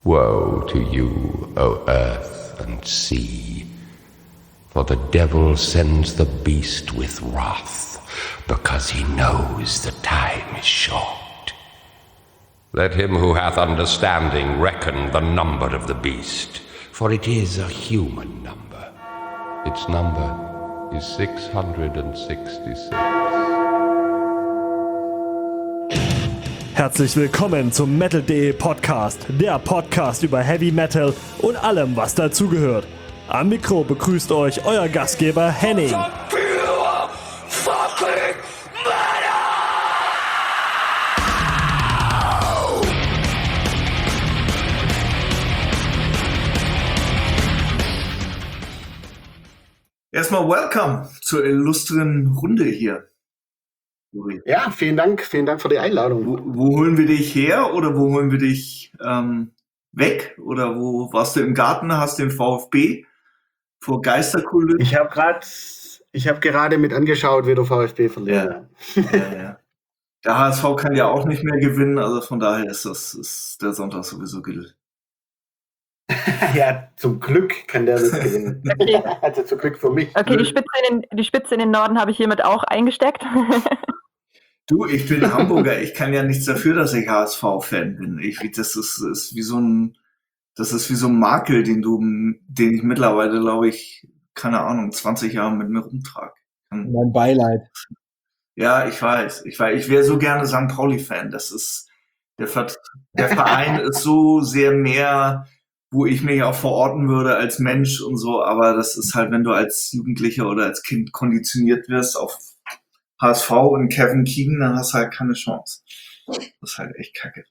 Woe to you, O earth and sea, for the devil sends the beast with wrath, because he knows the time is short. Let him who hath understanding reckon the number of the beast, for it is a human number. Its number is 666. Herzlich willkommen zum Metal.de Podcast, der Podcast über Heavy Metal und allem, was dazugehört. Am Mikro begrüßt euch euer Gastgeber Henning. Erstmal welcome zur illustren Runde hier. Ja, vielen Dank für die Einladung. Wo holen wir dich her oder wo holen wir dich weg? Oder wo warst du im Garten, hast den VfB vor Geisterkulissen? Ich habe gerade mit angeschaut, wie der VfB verliert. Ja. Der HSV kann ja auch nicht mehr gewinnen, also von daher ist der Sonntag sowieso gilt. Ja, zum Glück kann der nicht gewinnen. Also zum Glück für mich. Okay, die Spitze in den Norden habe ich hiermit auch eingesteckt. Du, ich bin Hamburger, ich kann ja nichts dafür, dass ich HSV-Fan bin. Das ist wie so ein Makel, den ich mittlerweile, glaube ich, keine Ahnung, 20 Jahre mit mir rumtrage. Mein Beileid. Ja, ich weiß. Ich wäre so gerne St. Pauli-Fan. Der Verein ist so sehr mehr, wo ich mich auch verorten würde als Mensch und so, aber das ist halt, wenn du als Jugendlicher oder als Kind konditioniert wirst auf HSV und Kevin Keegan, dann hast du halt keine Chance. Das ist halt echt kacke.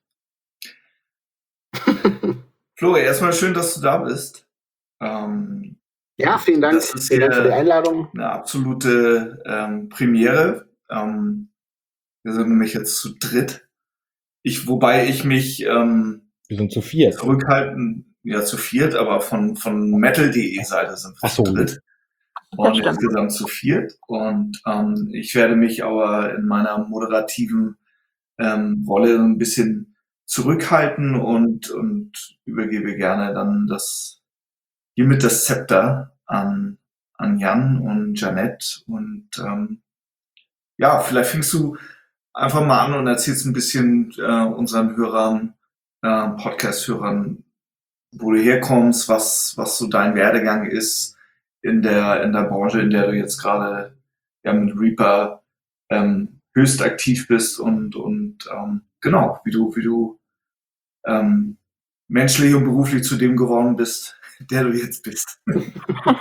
Flo, erstmal schön, dass du da bist. Ja, vielen Dank. Vielen Dank für die Einladung. Eine absolute Premiere. Wir sind nämlich jetzt zu dritt. Wobei ich mich Wir sind zu viert. zurückhalten, ja zu viert, aber von Metal.de Seite sind wir zu dritt. Und insgesamt zu viert. Und ich werde mich aber in meiner moderativen Rolle ein bisschen zurückhalten und übergebe gerne dann hiermit das Zepter an Jan und Janette. Und vielleicht fängst du einfach mal an und erzählst ein bisschen unseren Hörern, Podcast-Hörern, wo du herkommst, was so dein Werdegang ist in der Branche, in der du jetzt gerade mit Reaper höchst aktiv bist und genau, wie du menschlich und beruflich zu dem geworden bist, der du jetzt bist. Und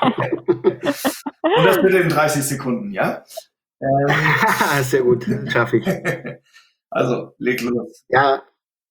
das bitte in 30 Sekunden, ja? Sehr gut, schaffe ich. Also, leg los. Ja,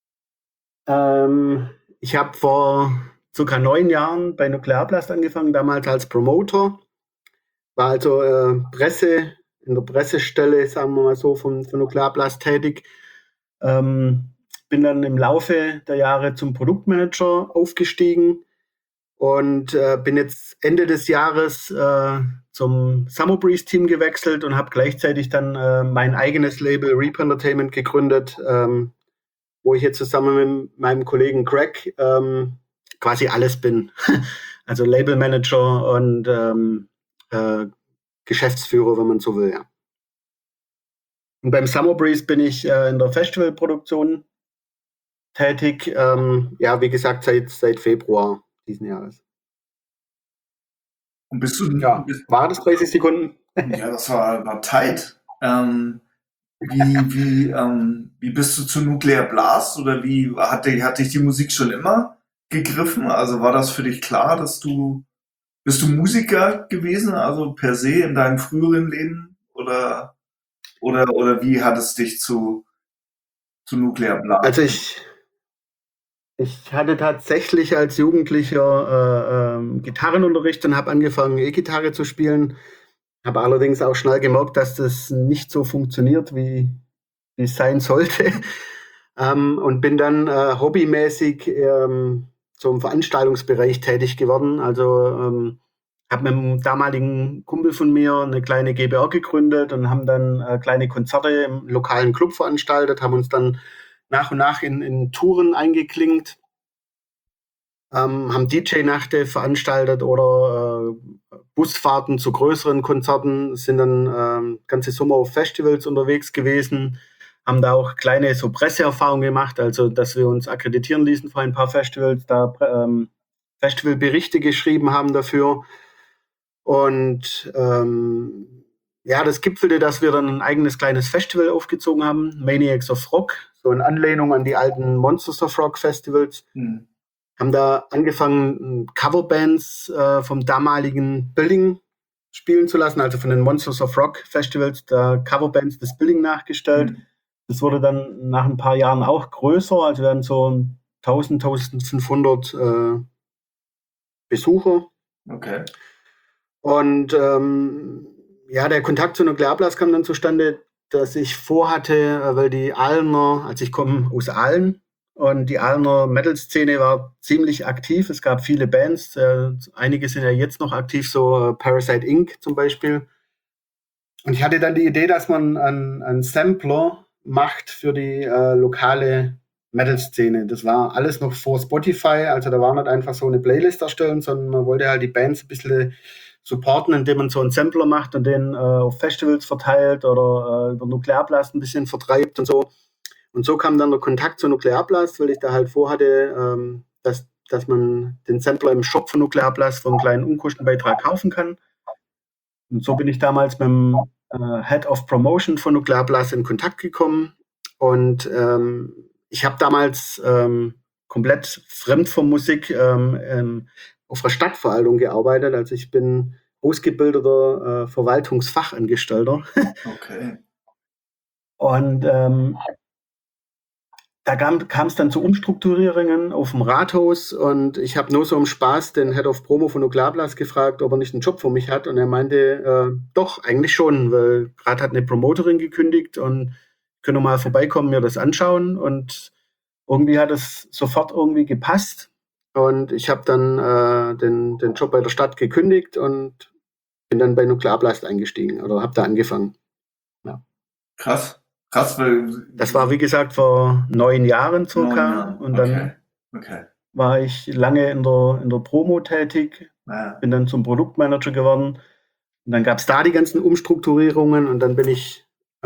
ich habe vor ca. 9 Jahren bei Nuklearblast angefangen, damals als Promoter. War also in der Pressestelle, sagen wir mal so, von Nuklearblast tätig. Bin dann im Laufe der Jahre zum Produktmanager aufgestiegen und bin jetzt Ende des Jahres zum Summer Breeze Team gewechselt und habe gleichzeitig dann mein eigenes Label Reaper Entertainment gegründet, wo ich jetzt zusammen mit meinem Kollegen Greg quasi alles bin. Also Labelmanager und Geschäftsführer, wenn man so will, ja. Und beim Summer Breeze bin ich in der Festivalproduktion tätig, wie gesagt, seit Februar diesen Jahres. Und bist du... Ja, war das 30 Sekunden? Ja, das war tight. Wie bist du zu Nuclear Blast oder wie hat dich die Musik schon immer gegriffen? Also war das für dich klar, bist du Musiker gewesen, also per se in deinem früheren Leben oder wie hat es dich zu Nuclear Blast? Also ich hatte tatsächlich als Jugendlicher Gitarrenunterricht und habe angefangen, E-Gitarre zu spielen. Habe allerdings auch schnell gemerkt, dass das nicht so funktioniert, wie es sein sollte. Und bin dann hobbymäßig zum Veranstaltungsbereich tätig geworden. Also habe mit einem damaligen Kumpel von mir eine kleine GbR gegründet und haben dann kleine Konzerte im lokalen Club veranstaltet, haben uns dann nach und nach in Touren eingeklinkt haben DJ-Nächte veranstaltet oder Busfahrten zu größeren Konzerten, sind dann ganze Sommer auf Festivals unterwegs gewesen, haben da auch kleine so Presseerfahrungen gemacht, also dass wir uns akkreditieren ließen für ein paar Festivals, da Festivalberichte geschrieben haben dafür. Und ja, das gipfelte, dass wir dann ein eigenes kleines Festival aufgezogen haben, Maniacs of Rock, so in Anlehnung an die alten Monsters of Rock Festivals. Haben da angefangen, Coverbands vom damaligen Building spielen zu lassen, also von den Monsters of Rock Festivals, da Coverbands des Building nachgestellt. Das wurde dann nach ein paar Jahren auch größer, also wir hatten so 1000, 1500 Besucher. Okay. Und ja, der Kontakt zu Nuklearblast kam dann zustande, dass ich vorhatte, weil die Ahlener, also ich komme aus Aalen, und die Ahlener Metal-Szene war ziemlich aktiv. Es gab viele Bands, einige sind ja jetzt noch aktiv, so Parasite Inc. zum Beispiel. Und ich hatte dann die Idee, dass man einen Sampler macht für die lokale Metal-Szene. Das war alles noch vor Spotify, also da war nicht einfach so eine Playlist erstellen, sondern man wollte halt die Bands ein bisschen supporten, indem man so einen Sampler macht und den auf Festivals verteilt oder über Nuklearblast ein bisschen vertreibt und so. Und so kam dann der Kontakt zu Nuklearblast, weil ich da halt vorhatte, dass man den Sampler im Shop von Nuklearblast für einen kleinen Unkostenbeitrag kaufen kann. Und so bin ich damals mit dem Head of Promotion von Nuklearblast in Kontakt gekommen. Und ich habe damals komplett fremd von Musik auf der Stadtverwaltung gearbeitet. Also ich bin ausgebildeter Verwaltungsfachangestellter. Okay. Und da kam es dann zu Umstrukturierungen auf dem Rathaus und ich habe nur so im Spaß den Head of Promo von Nuklearblast gefragt, ob er nicht einen Job für mich hat, und er meinte, doch, eigentlich schon, weil gerade hat eine Promoterin gekündigt und können mal vorbeikommen, mir das anschauen, und irgendwie hat es sofort irgendwie gepasst und ich habe dann den Job bei der Stadt gekündigt und bin dann bei Nuklearblast eingestiegen oder habe da angefangen. Ja. Krass, weil das war, wie gesagt, vor 9 Jahren circa. Und dann war ich lange in der Promo tätig, bin dann zum Produktmanager geworden. Und dann gab es da die ganzen Umstrukturierungen und dann bin ich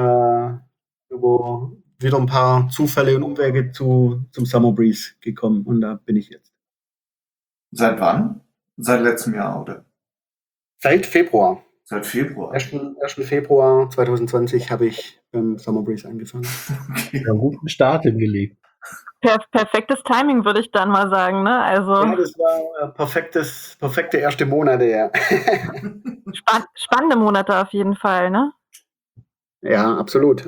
über wieder ein paar Zufälle und Umwege zum Summer Breeze gekommen und da bin ich jetzt. Seit wann? Seit letztem Jahr, oder? Seit Februar. Seit Februar? 1. Februar 2020 habe ich beim Summer Breeze angefangen. Okay. Einen guten Start hingelegt. Perfektes Timing, würde ich dann mal sagen, ne? Also ja, das war perfekte erste Monate, ja. Spannende Monate auf jeden Fall, ne? Ja, absolut.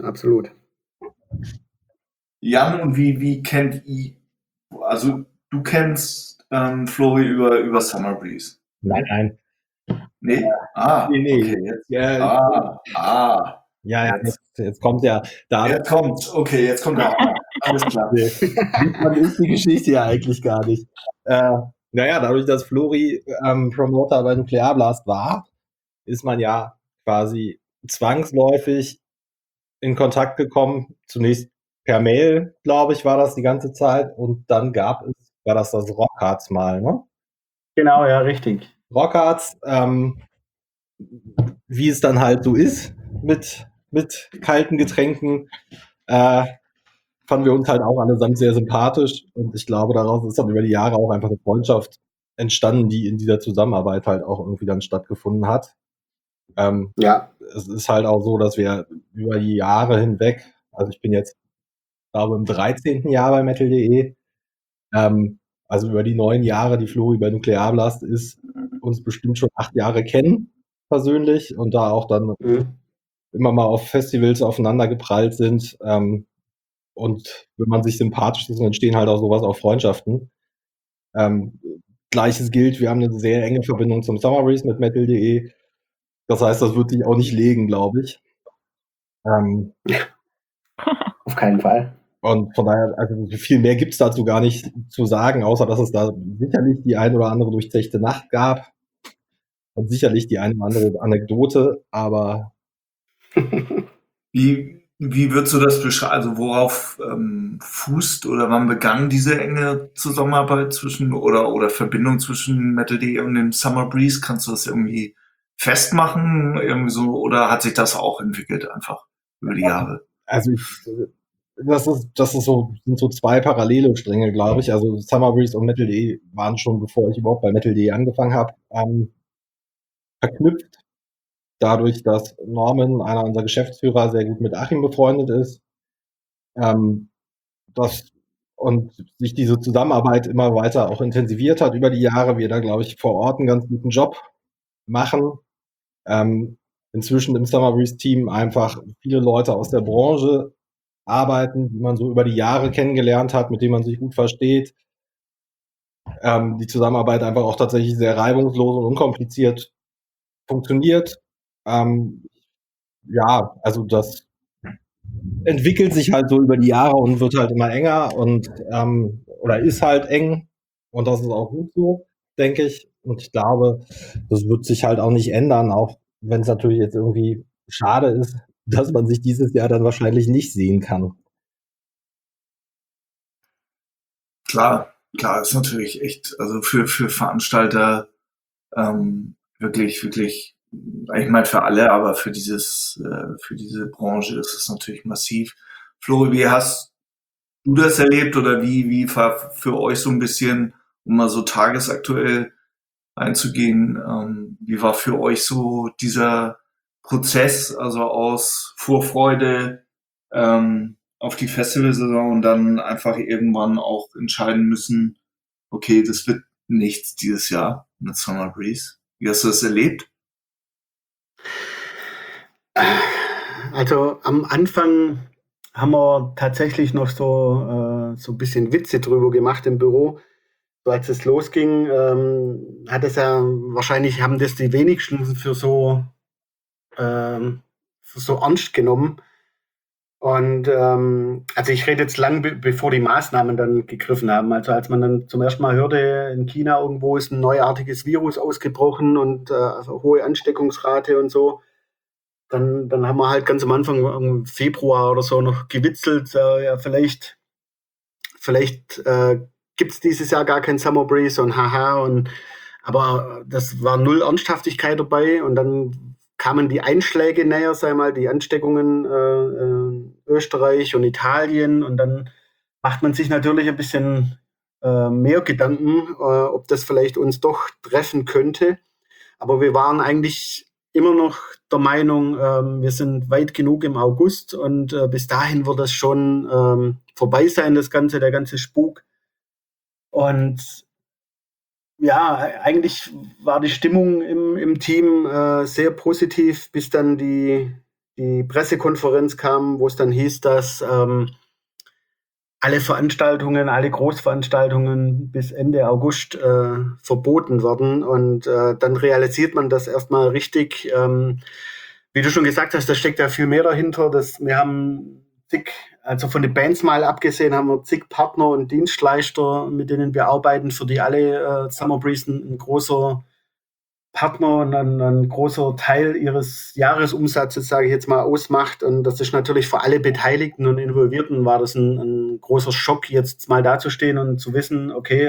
Jan, und wie kennt ihr, also du kennst Flori über Summer Breeze? Nein. Nee? Nee. Okay, jetzt. Ja, jetzt kommt ja da. Jetzt kommt er. Alles klar. Man ist die Geschichte ja eigentlich gar nicht. Naja, dadurch, dass Flori Promoter bei Nuklearblast war, ist man ja quasi zwangsläufig in Kontakt gekommen. Zunächst per Mail, glaube ich, war das die ganze Zeit. Und dann war das Rockharz mal, ne? Genau, ja, richtig. Rockharz, wie es dann halt so ist mit kalten Getränken, fanden wir uns halt auch allesamt sehr sympathisch. Und ich glaube, daraus ist dann über die Jahre auch einfach eine Freundschaft entstanden, die in dieser Zusammenarbeit halt auch irgendwie dann stattgefunden hat. Ja. Es ist halt auch so, dass wir über die Jahre hinweg, also ich bin jetzt, glaube im 13. Jahr bei Metal.de, also über die 9 Jahre, die Flori bei Nuklearblast ist, uns bestimmt schon 8 Jahre kennen, persönlich, und da auch dann immer mal auf Festivals aufeinander geprallt sind. Und wenn man sich sympathisch ist, dann entstehen halt auch sowas, auch Freundschaften. Gleiches gilt, wir haben eine sehr enge Verbindung zum Summer Breeze mit Metal.de. Das heißt, das wird sich auch nicht legen, glaube ich. Auf keinen Fall. Und von daher, also viel mehr gibt's dazu gar nicht zu sagen, außer dass es da sicherlich die ein oder andere durchzechte Nacht gab und sicherlich die eine oder andere Anekdote, aber Wie Wie würdest du das beschreiben? Also worauf fußt oder wann begann diese enge Zusammenarbeit zwischen oder Verbindung zwischen Metal.de und dem Summer Breeze? Kannst du das irgendwie festmachen? Irgendwie so, oder hat sich das auch entwickelt einfach über die Jahre? Also sind so zwei parallele Stränge, glaube ich. Also Summer Breeze und Metal.de waren schon, bevor ich überhaupt bei Metal.de angefangen habe, verknüpft. Dadurch, dass Norman, einer unserer Geschäftsführer, sehr gut mit Achim befreundet ist. Das und sich diese Zusammenarbeit immer weiter auch intensiviert hat über die Jahre. Wir da, glaube ich, vor Ort einen ganz guten Job machen. Inzwischen im Summer Breeze Team einfach viele Leute aus der Branche arbeiten, die man so über die Jahre kennengelernt hat, mit denen man sich gut versteht. Die Zusammenarbeit einfach auch tatsächlich sehr reibungslos und unkompliziert funktioniert. Ja, also das entwickelt sich halt so über die Jahre und wird halt immer enger und oder ist halt eng und das ist auch gut so, denke ich. Und ich glaube, das wird sich halt auch nicht ändern, auch wenn es natürlich jetzt irgendwie schade ist, dass man sich dieses Jahr dann wahrscheinlich nicht sehen kann. Klar, ist natürlich echt, also für Veranstalter wirklich, ich meine für alle, aber für diese Branche ist es natürlich massiv. Flori, wie hast du das erlebt oder wie war für euch so ein bisschen, um mal so tagesaktuell einzugehen, wie war für euch so dieser Prozess, also aus Vorfreude auf die Festivalsaison und dann einfach irgendwann auch entscheiden müssen, okay, das wird nichts dieses Jahr mit Summer Breeze. Wie hast du das erlebt? Also am Anfang haben wir tatsächlich noch so ein bisschen Witze drüber gemacht im Büro. So als es losging, hat es ja wahrscheinlich haben das die wenigsten für so ernst genommen. Und also ich rede jetzt lang, bevor die Maßnahmen dann gegriffen haben. Also als man dann zum ersten Mal hörte, in China irgendwo ist ein neuartiges Virus ausgebrochen und also hohe Ansteckungsrate und so, dann haben wir halt ganz am Anfang im Februar oder so noch gewitzelt, ja vielleicht gibt's dieses Jahr gar kein Summer Breeze und haha aber das war null Ernsthaftigkeit dabei und dann kamen die Einschläge näher, sei mal die Ansteckungen Österreich und Italien und dann macht man sich natürlich ein bisschen mehr Gedanken, ob das vielleicht uns doch treffen könnte. Aber wir waren eigentlich immer noch der Meinung, wir sind weit genug im August und bis dahin wird das schon vorbei sein, der ganze Spuk. Und ja, eigentlich war die Stimmung im Team sehr positiv, bis dann die Pressekonferenz kam, wo es dann hieß, dass alle Großveranstaltungen bis Ende August verboten werden. Und dann realisiert man das erstmal richtig. Wie du schon gesagt hast, da steckt ja viel mehr dahinter. Wir haben also von den Bands mal abgesehen, haben wir zig Partner und Dienstleister, mit denen wir arbeiten, für die alle Summer Breeze ein großer Partner und ein großer Teil ihres Jahresumsatzes, sage ich jetzt mal, ausmacht. Und das ist natürlich für alle Beteiligten und Involvierten war das ein großer Schock, jetzt mal dazustehen und zu wissen, okay,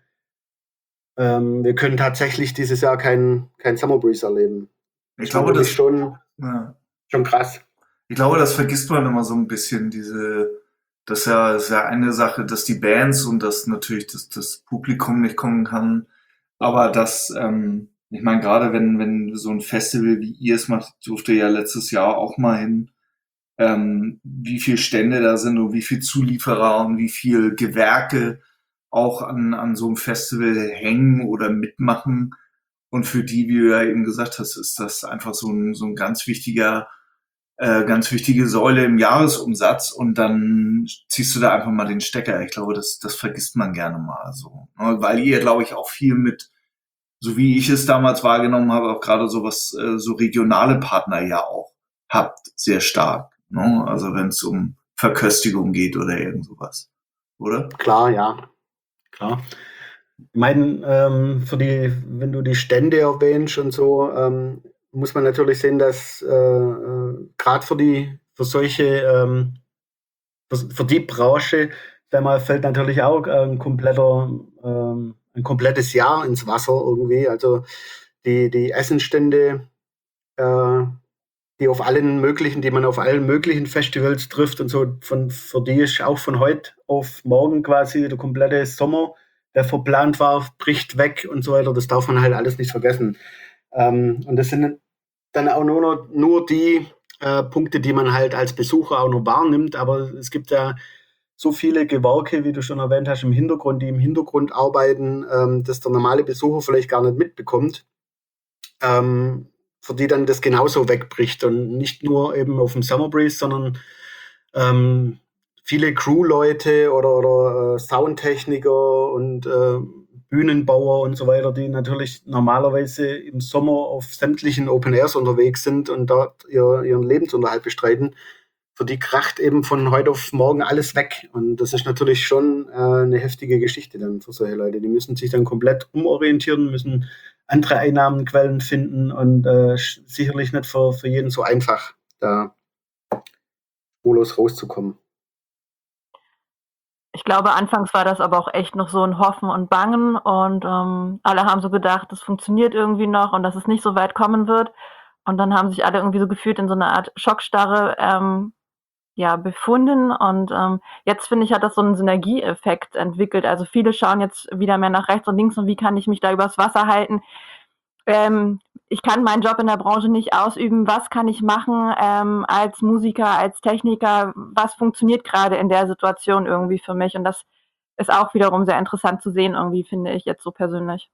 wir können tatsächlich dieses Jahr kein Summer Breeze erleben. Ich glaube, das schon krass. Ich glaube, das vergisst man immer so ein bisschen, das ist ja eine Sache, dass die Bands und dass natürlich das Publikum nicht kommen kann, aber ich meine, gerade wenn so ein Festival wie ihr es macht, durfte ja letztes Jahr auch mal hin, wie viel Stände da sind und wie viel Zulieferer und wie viel Gewerke auch an so einem Festival hängen oder mitmachen. Und für die, wie du ja eben gesagt hast, ist das einfach so ein ganz wichtige Säule im Jahresumsatz und dann ziehst du da einfach mal den Stecker. Ich glaube, das vergisst man gerne mal so. Weil ihr, glaube ich, auch viel mit, so wie ich es damals wahrgenommen habe, auch gerade so regionale Partner ja auch habt, sehr stark. Ne? Also wenn es um Verköstigung geht oder irgend sowas. Oder? Klar, ja. Klar. Ich meine, wenn du die Stände erwähnst und so, muss man natürlich sehen, dass gerade für für solche, für die Branche, sag mal, fällt natürlich auch ein komplettes Jahr ins Wasser irgendwie. Also die Essenstände, die man auf allen möglichen Festivals trifft und so, für die ist auch von heute auf morgen quasi der komplette Sommer, der verplant war, bricht weg und so weiter. Das darf man halt alles nicht vergessen. Und das sind dann auch nur die Punkte, die man halt als Besucher auch noch wahrnimmt. Aber es gibt ja so viele Gewerke, wie du schon erwähnt hast, im Hintergrund, die im Hintergrund arbeiten, dass der normale Besucher vielleicht gar nicht mitbekommt, für die dann das genauso wegbricht. Und nicht nur eben auf dem Summer Breeze, sondern viele Crewleute oder Soundtechniker und Bühnenbauer und so weiter, die natürlich normalerweise im Sommer auf sämtlichen Open Airs unterwegs sind und dort ihren Lebensunterhalt bestreiten. Für die kracht eben von heute auf morgen alles weg. Und das ist natürlich schon eine heftige Geschichte dann für solche Leute. Die müssen sich dann komplett umorientieren, müssen andere Einnahmenquellen finden und sicherlich nicht für jeden so einfach, da spurlos rauszukommen. Ich glaube, anfangs war das aber auch echt noch so ein Hoffen und Bangen und alle haben so gedacht, das funktioniert irgendwie noch und dass es nicht so weit kommen wird. Und dann haben sich alle irgendwie so gefühlt in so einer Art Schockstarre befunden. Und jetzt finde ich, hat das so einen Synergieeffekt entwickelt. Also viele schauen jetzt wieder mehr nach rechts und links und wie kann ich mich da übers Wasser halten. Ich kann meinen Job in der Branche nicht ausüben. Was kann ich machen als Musiker, als Techniker? Was funktioniert gerade in der Situation irgendwie für mich? Und das ist auch wiederum sehr interessant zu sehen, irgendwie, finde ich jetzt so persönlich.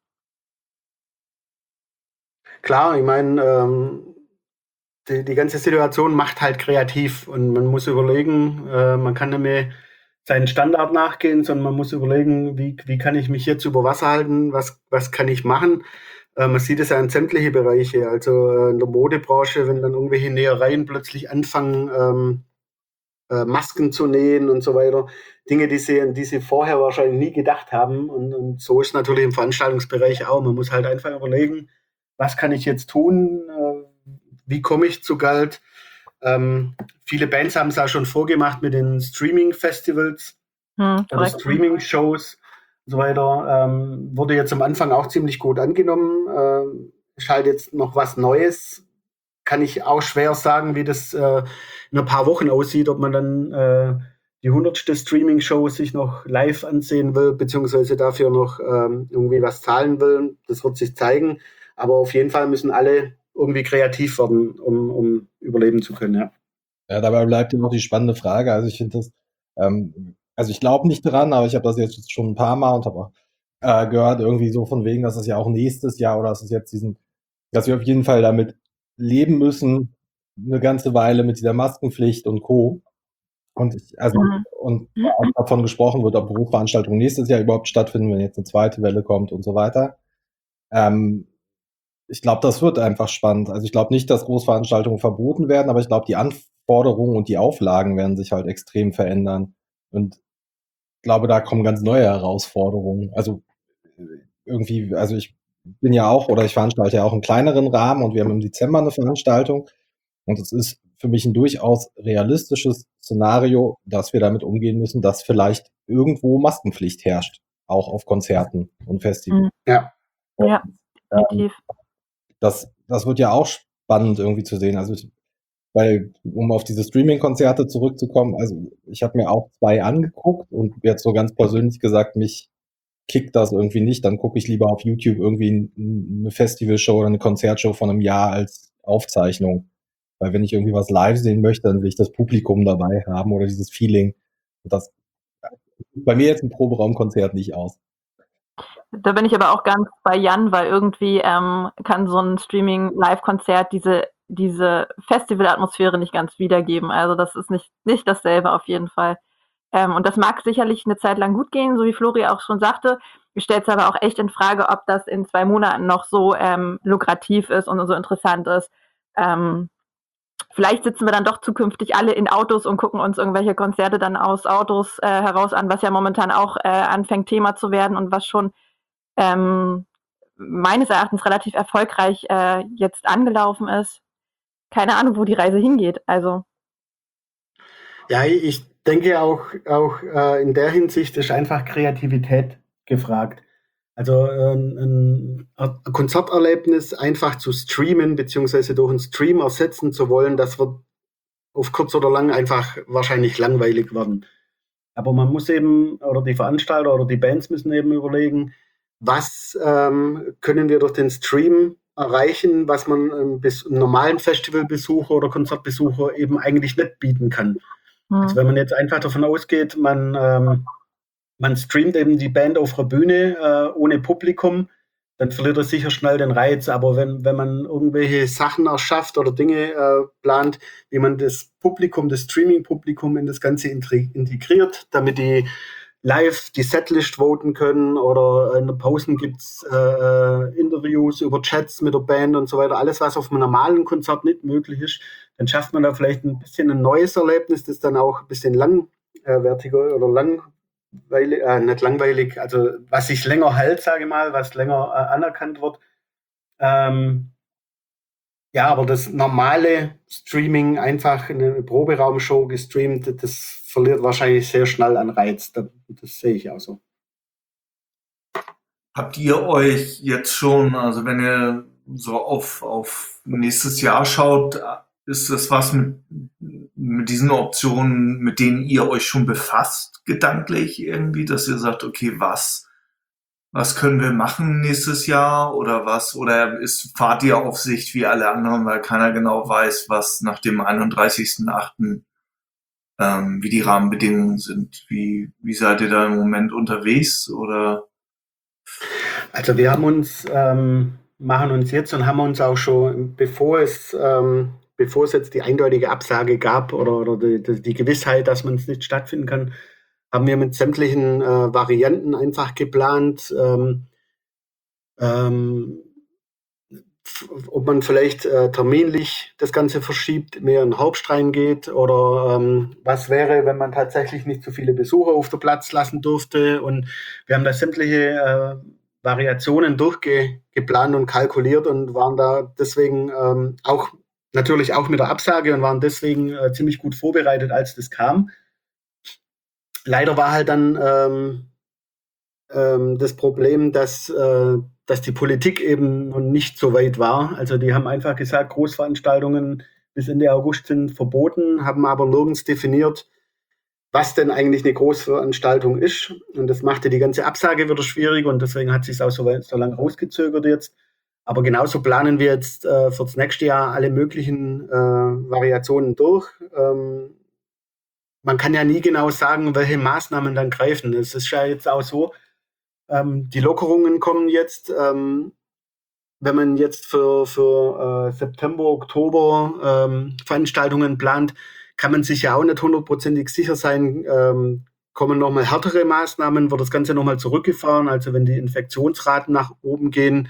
Klar, ich meine, die ganze Situation macht halt kreativ und man muss überlegen, man kann nicht mehr seinen Standard nachgehen, sondern man muss überlegen, wie kann ich mich jetzt über Wasser halten, was kann ich machen. Man sieht es ja in sämtliche Bereiche, also in der Modebranche, wenn dann irgendwelche Nähereien plötzlich anfangen, Masken zu nähen und so weiter. Dinge, die sie vorher wahrscheinlich nie gedacht haben. Und so ist natürlich im Veranstaltungsbereich auch. Man muss halt einfach überlegen, was kann ich jetzt tun? Wie komme ich zu Geld? Viele Bands haben es auch schon vorgemacht mit den Streaming-Festivals oder Streaming-Shows und so weiter. Wurde jetzt am Anfang auch ziemlich gut angenommen. Ist halt jetzt noch was Neues. Kann ich auch schwer sagen, wie das in ein paar Wochen aussieht, ob man dann die 100. Streaming-Show sich noch live ansehen will, beziehungsweise dafür noch irgendwie was zahlen will. Das wird sich zeigen. Aber auf jeden Fall müssen alle irgendwie kreativ werden, um überleben zu können, ja. Ja, dabei bleibt immer noch die spannende Frage. Also ich finde das, also ich glaube nicht dran, aber ich habe das jetzt schon ein paar Mal und habe auch gehört, irgendwie so von wegen, dass es ja auch nächstes Jahr oder dass es jetzt dass wir auf jeden Fall damit leben müssen, eine ganze Weile mit dieser Maskenpflicht und Co. Und und auch davon gesprochen wird, ob Berufsveranstaltungen nächstes Jahr überhaupt stattfinden, wenn jetzt eine zweite Welle kommt und so weiter. Ich glaube, das wird einfach spannend. Also ich glaube nicht, dass Großveranstaltungen verboten werden, aber ich glaube, die Anforderungen und die Auflagen werden sich halt extrem verändern. Und ich glaube, da kommen ganz neue Herausforderungen. Also irgendwie, also ich bin ja auch, oder ich veranstalte ja auch einen kleineren Rahmen und wir haben im Dezember eine Veranstaltung. Und es ist für mich ein durchaus realistisches Szenario, dass wir damit umgehen müssen, dass vielleicht irgendwo Maskenpflicht herrscht, auch auf Konzerten und Festivals. Ja. Ja, definitiv. Das wird ja auch spannend irgendwie zu sehen. Also weil, um auf diese Streaming-Konzerte zurückzukommen, also ich habe mir auch 2 angeguckt und jetzt so ganz persönlich gesagt, mich kickt das irgendwie nicht, dann gucke ich lieber auf YouTube irgendwie eine Festivalshow oder eine Konzertshow von einem Jahr als Aufzeichnung. Weil wenn ich irgendwie was live sehen möchte, dann will ich das Publikum dabei haben oder dieses Feeling. Und das bei mir jetzt ein Proberaumkonzert nicht aus. Da bin ich aber auch ganz bei Jan, weil irgendwie kann so ein Streaming-Live-Konzert diese Festival-Atmosphäre nicht ganz wiedergeben. Also das ist nicht dasselbe auf jeden Fall. Und das mag sicherlich eine Zeit lang gut gehen, so wie Flori auch schon sagte. Ich stelle es aber auch echt in Frage, ob das in 2 Monaten noch so lukrativ ist und so interessant ist. Vielleicht sitzen wir dann doch zukünftig alle in Autos und gucken uns irgendwelche Konzerte dann aus Autos heraus an, was ja momentan auch anfängt Thema zu werden und was schon meines Erachtens relativ erfolgreich jetzt angelaufen ist. Keine Ahnung, wo die Reise hingeht. Also Ja, ich denke auch in der Hinsicht ist einfach Kreativität gefragt. Also ein Konzerterlebnis einfach zu streamen, beziehungsweise durch einen Stream ersetzen zu wollen, das wird auf kurz oder lang einfach wahrscheinlich langweilig werden. Aber man muss eben, oder die Veranstalter oder die Bands müssen eben überlegen, was können wir durch den Stream erreichen, was man einem normalen Festivalbesucher oder Konzertbesucher eben eigentlich nicht bieten kann. Also wenn man jetzt einfach davon ausgeht, man streamt eben die Band auf der Bühne ohne Publikum, dann verliert er sicher schnell den Reiz. Aber wenn man irgendwelche Sachen erschafft oder Dinge plant, wie man das Publikum, das Streaming-Publikum in das Ganze integriert, damit die live die Setlist voten können oder in den Pausen gibt es Interviews über Chats mit der Band und so weiter. Alles, was auf einem normalen Konzert nicht möglich ist, dann schafft man da vielleicht ein bisschen ein neues Erlebnis, das dann auch ein bisschen langwertiger oder nicht langweilig, also was sich länger hält, sage ich mal, was länger anerkannt wird. Ja, aber das normale Streaming, einfach eine Proberaumshow gestreamt, das verliert wahrscheinlich sehr schnell an Reiz. Das sehe ich auch so. Habt ihr euch jetzt schon, also wenn ihr so auf nächstes Jahr schaut, ist das was mit diesen Optionen, mit denen ihr euch schon befasst, gedanklich irgendwie, dass ihr sagt, okay, was können wir machen nächstes Jahr oder was? Oder fahrt ihr auf Sicht wie alle anderen, weil keiner genau weiß, was nach dem 31.08. Wie die Rahmenbedingungen sind? Wie seid ihr da im Moment unterwegs? Oder? Also wir haben machen uns jetzt und haben uns auch schon, bevor es jetzt die eindeutige Absage gab oder die Gewissheit, dass man es nicht stattfinden kann, haben wir mit sämtlichen Varianten einfach geplant, ob man vielleicht terminlich das Ganze verschiebt, mehr in den Herbst reingeht oder was wäre, wenn man tatsächlich nicht so viele Besucher auf den Platz lassen durfte. Und wir haben da sämtliche Variationen durchgeplant und kalkuliert und waren da deswegen natürlich auch mit der Absage und waren deswegen ziemlich gut vorbereitet, als das kam. Leider war halt dann das Problem, dass die Politik eben noch nicht so weit war. Also die haben einfach gesagt, Großveranstaltungen bis Ende August sind verboten, haben aber nirgends definiert, was denn eigentlich eine Großveranstaltung ist. Und das machte die ganze Absage wieder schwierig und deswegen hat sich es auch so lange rausgezögert jetzt. Aber genauso planen wir jetzt für das nächste Jahr alle möglichen Variationen durch. Man kann ja nie genau sagen, welche Maßnahmen dann greifen. Es ist ja jetzt auch so, die Lockerungen kommen jetzt. Wenn man jetzt für September, Oktober Veranstaltungen plant, kann man sich ja auch nicht hundertprozentig sicher sein, kommen nochmal härtere Maßnahmen, wird das Ganze nochmal zurückgefahren, also wenn die Infektionsraten nach oben gehen.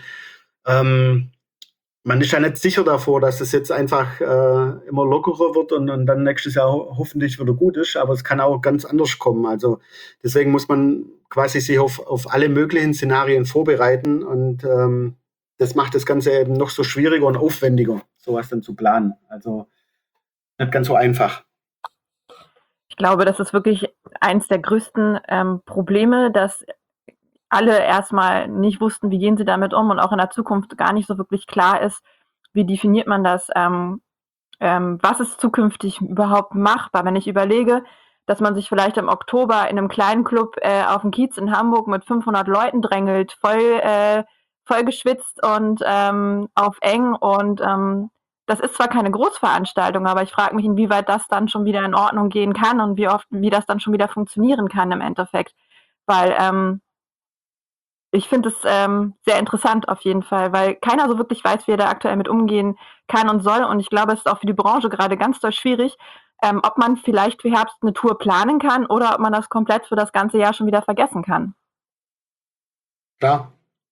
Man ist ja nicht sicher davor, dass es jetzt einfach immer lockerer wird und dann nächstes Jahr hoffentlich wieder gut ist, aber es kann auch ganz anders kommen. Also deswegen muss man quasi sich auf alle möglichen Szenarien vorbereiten und das macht das Ganze eben noch so schwieriger und aufwendiger, sowas dann zu planen. Also nicht ganz so einfach. Ich glaube, das ist wirklich eins der größten Probleme, dass alle erstmal nicht wussten, wie gehen sie damit um und auch in der Zukunft gar nicht so wirklich klar ist, wie definiert man das, was ist zukünftig überhaupt machbar. Wenn ich überlege, dass man sich vielleicht im Oktober in einem kleinen Club auf dem Kiez in Hamburg mit 500 Leuten drängelt, voll geschwitzt und auf eng und das ist zwar keine Großveranstaltung, aber ich frage mich, inwieweit das dann schon wieder in Ordnung gehen kann und wie das dann schon wieder funktionieren kann im Endeffekt. Weil ich finde es sehr interessant auf jeden Fall, weil keiner so wirklich weiß, wie er da aktuell mit umgehen kann und soll. Und ich glaube, es ist auch für die Branche gerade ganz doll schwierig, ob man vielleicht für Herbst eine Tour planen kann oder ob man das komplett für das ganze Jahr schon wieder vergessen kann. Klar.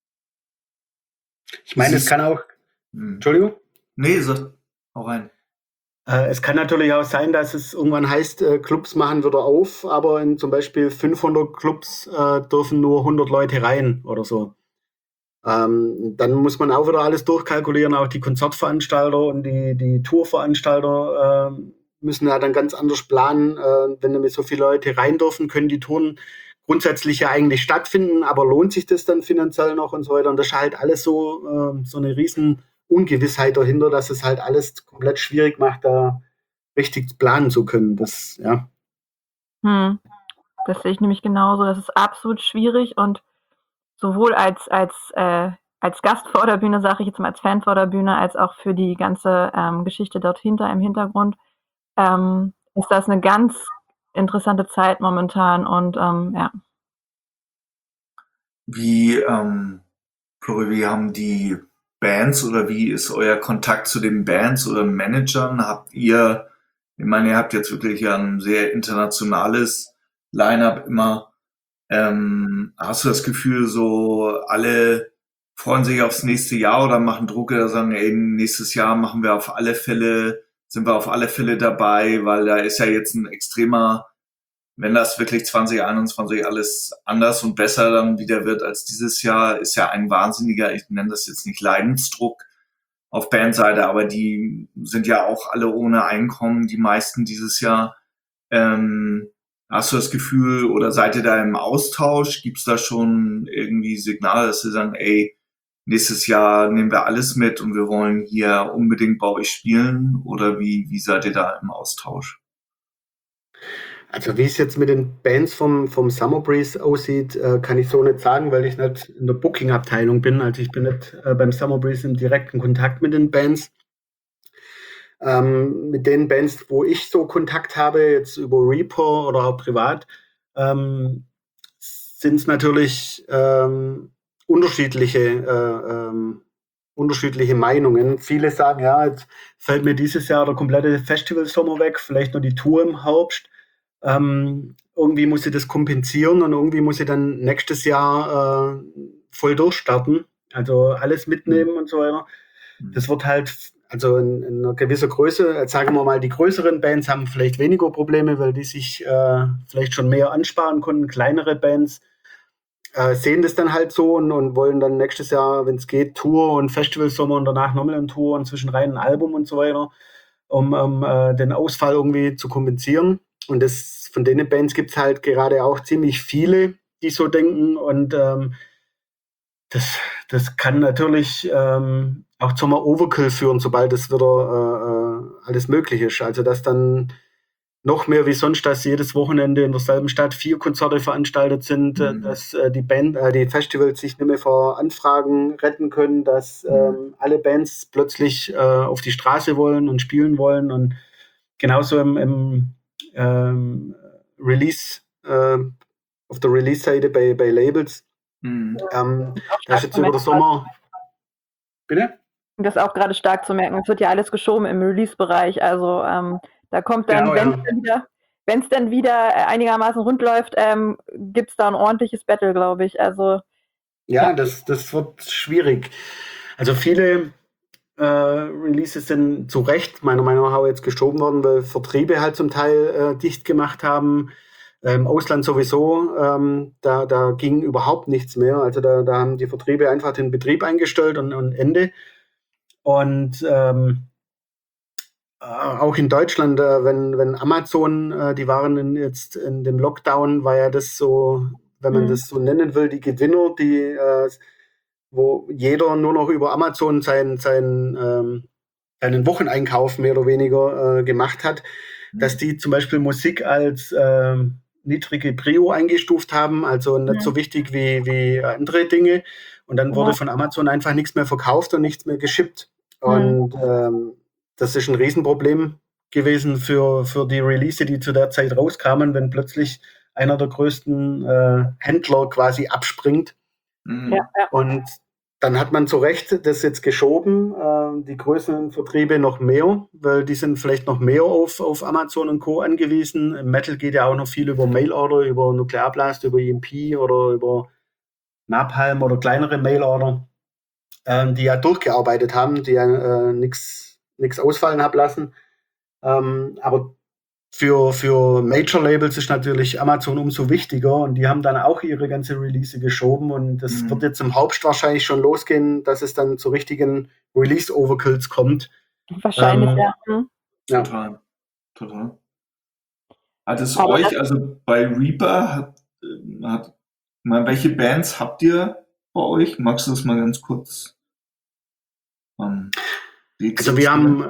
Ich meine, es kann auch... Entschuldigung? Nee, hau rein. Es kann natürlich auch sein, dass es irgendwann heißt, Clubs machen wieder auf, aber in zum Beispiel 500 Clubs dürfen nur 100 Leute rein oder so. Dann muss man auch wieder alles durchkalkulieren, auch die Konzertveranstalter und die Tourveranstalter müssen ja dann ganz anders planen. Wenn damit so viele Leute rein dürfen, können die Touren grundsätzlich ja eigentlich stattfinden, aber lohnt sich das dann finanziell noch und so weiter? Und das ist halt alles so eine riesen Ungewissheit dahinter, dass es halt alles komplett schwierig macht, da richtig planen zu können. Das, ja. Das sehe ich nämlich genauso. Das ist absolut schwierig und sowohl als Gast vor der Bühne, sage ich jetzt mal, als Fan vor der Bühne, als auch für die ganze Geschichte dort hinter im Hintergrund, ist das eine ganz interessante Zeit momentan und ja. Wie haben die Bands oder wie ist euer Kontakt zu den Bands oder Managern? Ich meine, ihr habt jetzt wirklich ja ein sehr internationales Line-up immer. Hast du das Gefühl, so alle freuen sich aufs nächste Jahr oder machen Druck oder sagen, ey, nächstes Jahr sind wir auf alle Fälle dabei, weil da ist ja jetzt ein extremer, wenn das wirklich 2021 alles anders und besser dann wieder wird als dieses Jahr, ist ja ein wahnsinniger, ich nenne das jetzt nicht Leidensdruck auf Bandseite, aber die sind ja auch alle ohne Einkommen, die meisten dieses Jahr. Hast du das Gefühl oder seid ihr da im Austausch? Gibt's da schon irgendwie Signale, dass sie sagen, ey, nächstes Jahr nehmen wir alles mit und wir wollen hier unbedingt bei euch spielen? Oder wie seid ihr da im Austausch? Also wie es jetzt mit den Bands vom Summer Breeze aussieht, kann ich so nicht sagen, weil ich nicht in der Booking-Abteilung bin. Also ich bin nicht beim Summer Breeze im direkten Kontakt mit den Bands. Mit den Bands, wo ich so Kontakt habe, jetzt über Reaper oder auch privat, sind es natürlich unterschiedliche Meinungen. Viele sagen, ja, jetzt fällt mir dieses Jahr der komplette Festivalsommer weg, vielleicht nur die Tour im Herbst. Irgendwie muss ich das kompensieren und irgendwie muss ich dann nächstes Jahr voll durchstarten. Also alles mitnehmen und so weiter. Das wird halt, also in einer gewissen Größe, jetzt sagen wir mal, die größeren Bands haben vielleicht weniger Probleme, weil die sich vielleicht schon mehr ansparen konnten. Kleinere Bands sehen das dann halt so und wollen dann nächstes Jahr, wenn es geht, Tour und Festivalsommer und danach nochmal eine Tour und zwischenrein ein Album und so weiter, um den Ausfall irgendwie zu kompensieren. Und von den Bands gibt es halt gerade auch ziemlich viele, die so denken. Und das kann natürlich auch zum Overkill führen, sobald es wieder alles möglich ist. Also dass dann noch mehr wie sonst, dass jedes Wochenende in derselben Stadt 4 Konzerte veranstaltet sind, dass die Festivals sich nicht mehr vor Anfragen retten können, dass alle Bands plötzlich auf die Straße wollen und spielen wollen. Und genauso im Release, auf der Release-Seite bei Labels. Da ist jetzt über den Sommer. Bitte? Das ist auch gerade stark zu merken. Es wird ja alles geschoben im Release-Bereich. Also da kommt dann, genau, wenn es dann wieder einigermaßen rund läuft, gibt es da ein ordentliches Battle, glaube ich. Also ja, das wird schwierig. Also viele Releases sind zu Recht meiner Meinung nach jetzt geschoben worden, weil Vertriebe halt zum Teil dicht gemacht haben. Im Ausland sowieso, da ging überhaupt nichts mehr. Also da haben die Vertriebe einfach den Betrieb eingestellt und Ende. Und auch in Deutschland, wenn Amazon, die waren jetzt in dem Lockdown, war ja das so, wenn man das so nennen will, die Gewinner, wo jeder nur noch über Amazon seinen Wocheneinkauf mehr oder weniger gemacht hat, dass die zum Beispiel Musik als niedrige Prio eingestuft haben, also nicht so wichtig wie andere Dinge. Und dann wurde von Amazon einfach nichts mehr verkauft und nichts mehr geschippt. Und das ist ein Riesenproblem gewesen für die Release, die zu der Zeit rauskamen, wenn plötzlich einer der größten Händler quasi abspringt. Ja. Und dann hat man zu Recht das jetzt geschoben, die größeren Vertriebe noch mehr, weil die sind vielleicht noch mehr auf Amazon und Co. angewiesen. Im Metal geht ja auch noch viel über Mailorder, über Nuklearblast, über EMP oder über Napalm oder kleinere Mailorder, die ja durchgearbeitet haben, die ja nichts ausfallen haben lassen. Aber für Major-Labels ist natürlich Amazon umso wichtiger und die haben dann auch ihre ganze Release geschoben und das wird jetzt im Herbst wahrscheinlich schon losgehen, dass es dann zu richtigen Release-Overkills kommt. Wahrscheinlich, ja. Total. total. Hat es Aber euch, also bei Reaper, welche Bands habt ihr bei euch? Magst du das mal ganz kurz Also wir haben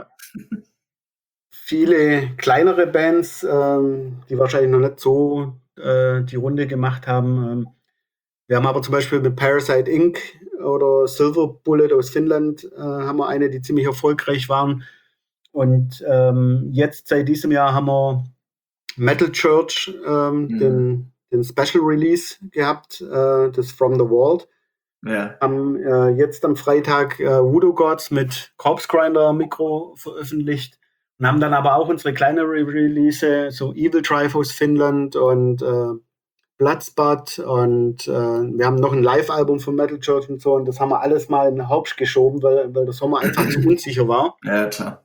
viele kleinere Bands, die wahrscheinlich noch nicht so die Runde gemacht haben. Wir haben aber zum Beispiel mit Parasite Inc. oder Silver Bullet aus Finnland haben wir eine, die ziemlich erfolgreich waren. Und jetzt seit diesem Jahr haben wir Metal Church, den Special Release gehabt, das From the Vault. Ja. Haben jetzt am Freitag Voodoo Gods mit Corpse Grinder Mikro veröffentlicht und haben dann aber auch unsere kleinere Release, so Evil Drive aus Finnland und Bloodspot und wir haben noch ein Live-Album von Metal Church und so und das haben wir alles mal in den Herbst geschoben, weil der Sommer einfach zu unsicher war. Ja, klar.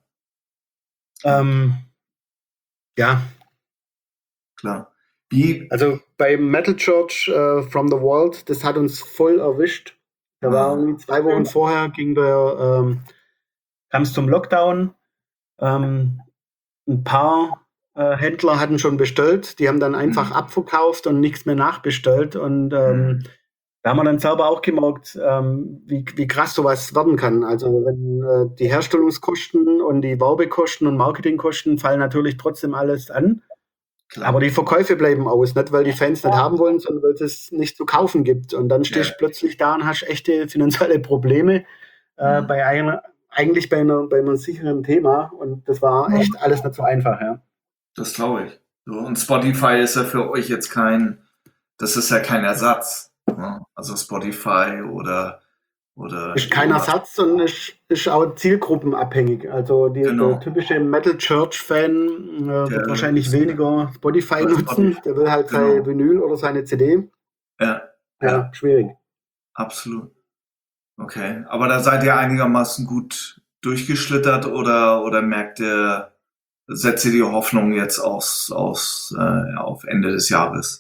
Ja. Klar. Also bei Metal Church From the Vault, das hat uns voll erwischt. Da war irgendwie 2 Wochen vorher, kam es zum Lockdown. Ein paar Händler hatten schon bestellt, die haben dann einfach abverkauft und nichts mehr nachbestellt. Und da haben wir dann selber auch gemerkt, wie krass sowas werden kann. Also wenn die Herstellungskosten und die Werbekosten und Marketingkosten fallen natürlich trotzdem alles an. Klar. Aber die Verkäufe bleiben aus, nicht weil die Fans nicht haben wollen, sondern weil es nicht zu kaufen gibt. Und dann stehst du plötzlich da und hast echte finanzielle Probleme bei einem sicheren Thema. Und das war echt alles nicht so einfach. Ja. Das glaube ich. So, und Spotify ist ja für euch jetzt das ist ja kein Ersatz. Ne? Also Spotify oder ist kein Ersatz, sondern ist auch zielgruppenabhängig. Also der typische Metal Church-Fan wird wahrscheinlich weniger Spotify nutzen. Der will halt sein Vinyl oder seine CD. Ja, schwierig. Absolut. Okay, aber da seid ihr einigermaßen gut durchgeschlittert oder setzt ihr die Hoffnung jetzt auf Ende des Jahres?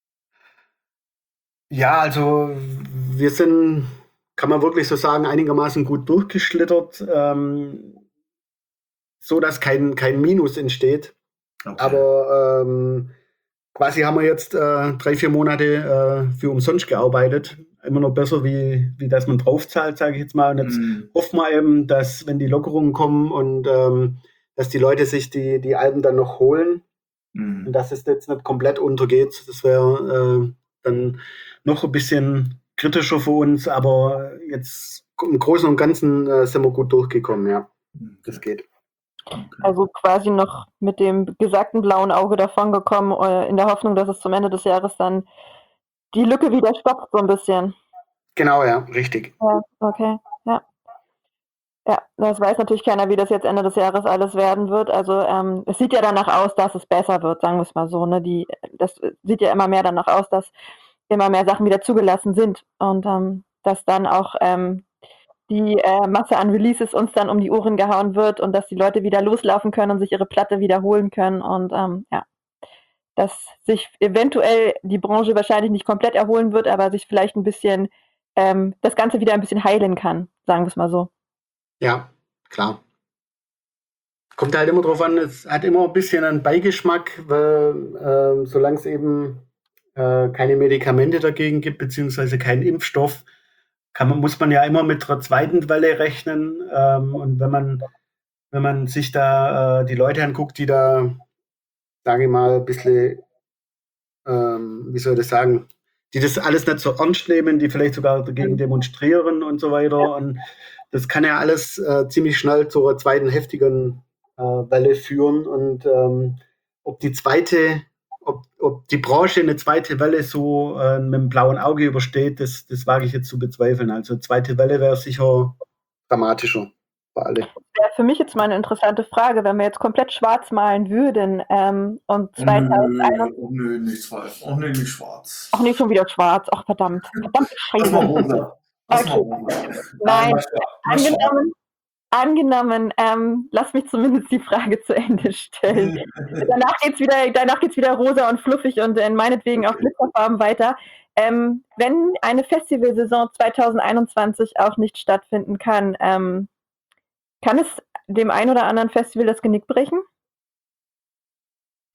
Ja, also wir sind, kann man wirklich so sagen, einigermaßen gut durchgeschlittert, so dass kein Minus entsteht. Okay. Aber quasi haben wir jetzt 3-4 Monate für umsonst gearbeitet. Immer noch besser, wie dass man draufzahlt, sage ich jetzt mal. Und jetzt hoffen wir eben, dass, wenn die Lockerungen kommen und dass die Leute sich die Alben dann noch holen und dass es jetzt nicht komplett untergeht. Das wäre dann noch ein bisschen kritischer für uns, aber jetzt im Großen und Ganzen sind wir gut durchgekommen, ja. Das geht. Also quasi noch mit dem gesagten blauen Auge davongekommen, in der Hoffnung, dass es zum Ende des Jahres dann die Lücke wieder stoppt, so ein bisschen. Genau, ja, richtig. Ja, okay, ja. Ja, das weiß natürlich keiner, wie das jetzt Ende des Jahres alles werden wird. Also es sieht ja danach aus, dass es besser wird, sagen wir es mal so. Ne? Das sieht ja immer mehr danach aus, dass immer mehr Sachen wieder zugelassen sind und dass dann auch die Masse an Releases uns dann um die Ohren gehauen wird und dass die Leute wieder loslaufen können und sich ihre Platte wiederholen können und ja, dass sich eventuell die Branche wahrscheinlich nicht komplett erholen wird, aber sich vielleicht ein bisschen das Ganze wieder ein bisschen heilen kann, sagen wir es mal so. Ja, klar. Kommt halt immer drauf an, es hat immer ein bisschen einen Beigeschmack, weil solange es eben keine Medikamente dagegen gibt, beziehungsweise keinen Impfstoff, muss man ja immer mit einer zweiten Welle rechnen. Und wenn man sich da die Leute anguckt, die da, sage ich mal, ein bisschen, wie soll ich das sagen, die das alles nicht so ernst nehmen, die vielleicht sogar dagegen demonstrieren und so weiter. Und das kann ja alles ziemlich schnell zu einer zweiten heftigen Welle führen. Und ob die Branche eine zweite Welle so mit dem blauen Auge übersteht, das wage ich jetzt zu bezweifeln. Also zweite Welle wäre sicher dramatischer für alle. Ja, für mich jetzt mal eine interessante Frage, wenn wir jetzt komplett schwarz malen würden und 2021... Nö, nicht schwarz. Ach, nee, nicht schwarz. Ach nee, schon wieder schwarz. Ach, verdammt Scheiße. Okay. Nein, angenommen, lass mich zumindest die Frage zu Ende stellen. Danach geht's wieder rosa und fluffig und meinetwegen auch Glitzerfarben weiter. Wenn eine Festivalsaison 2021 auch nicht stattfinden kann, kann es dem einen oder anderen Festival das Genick brechen?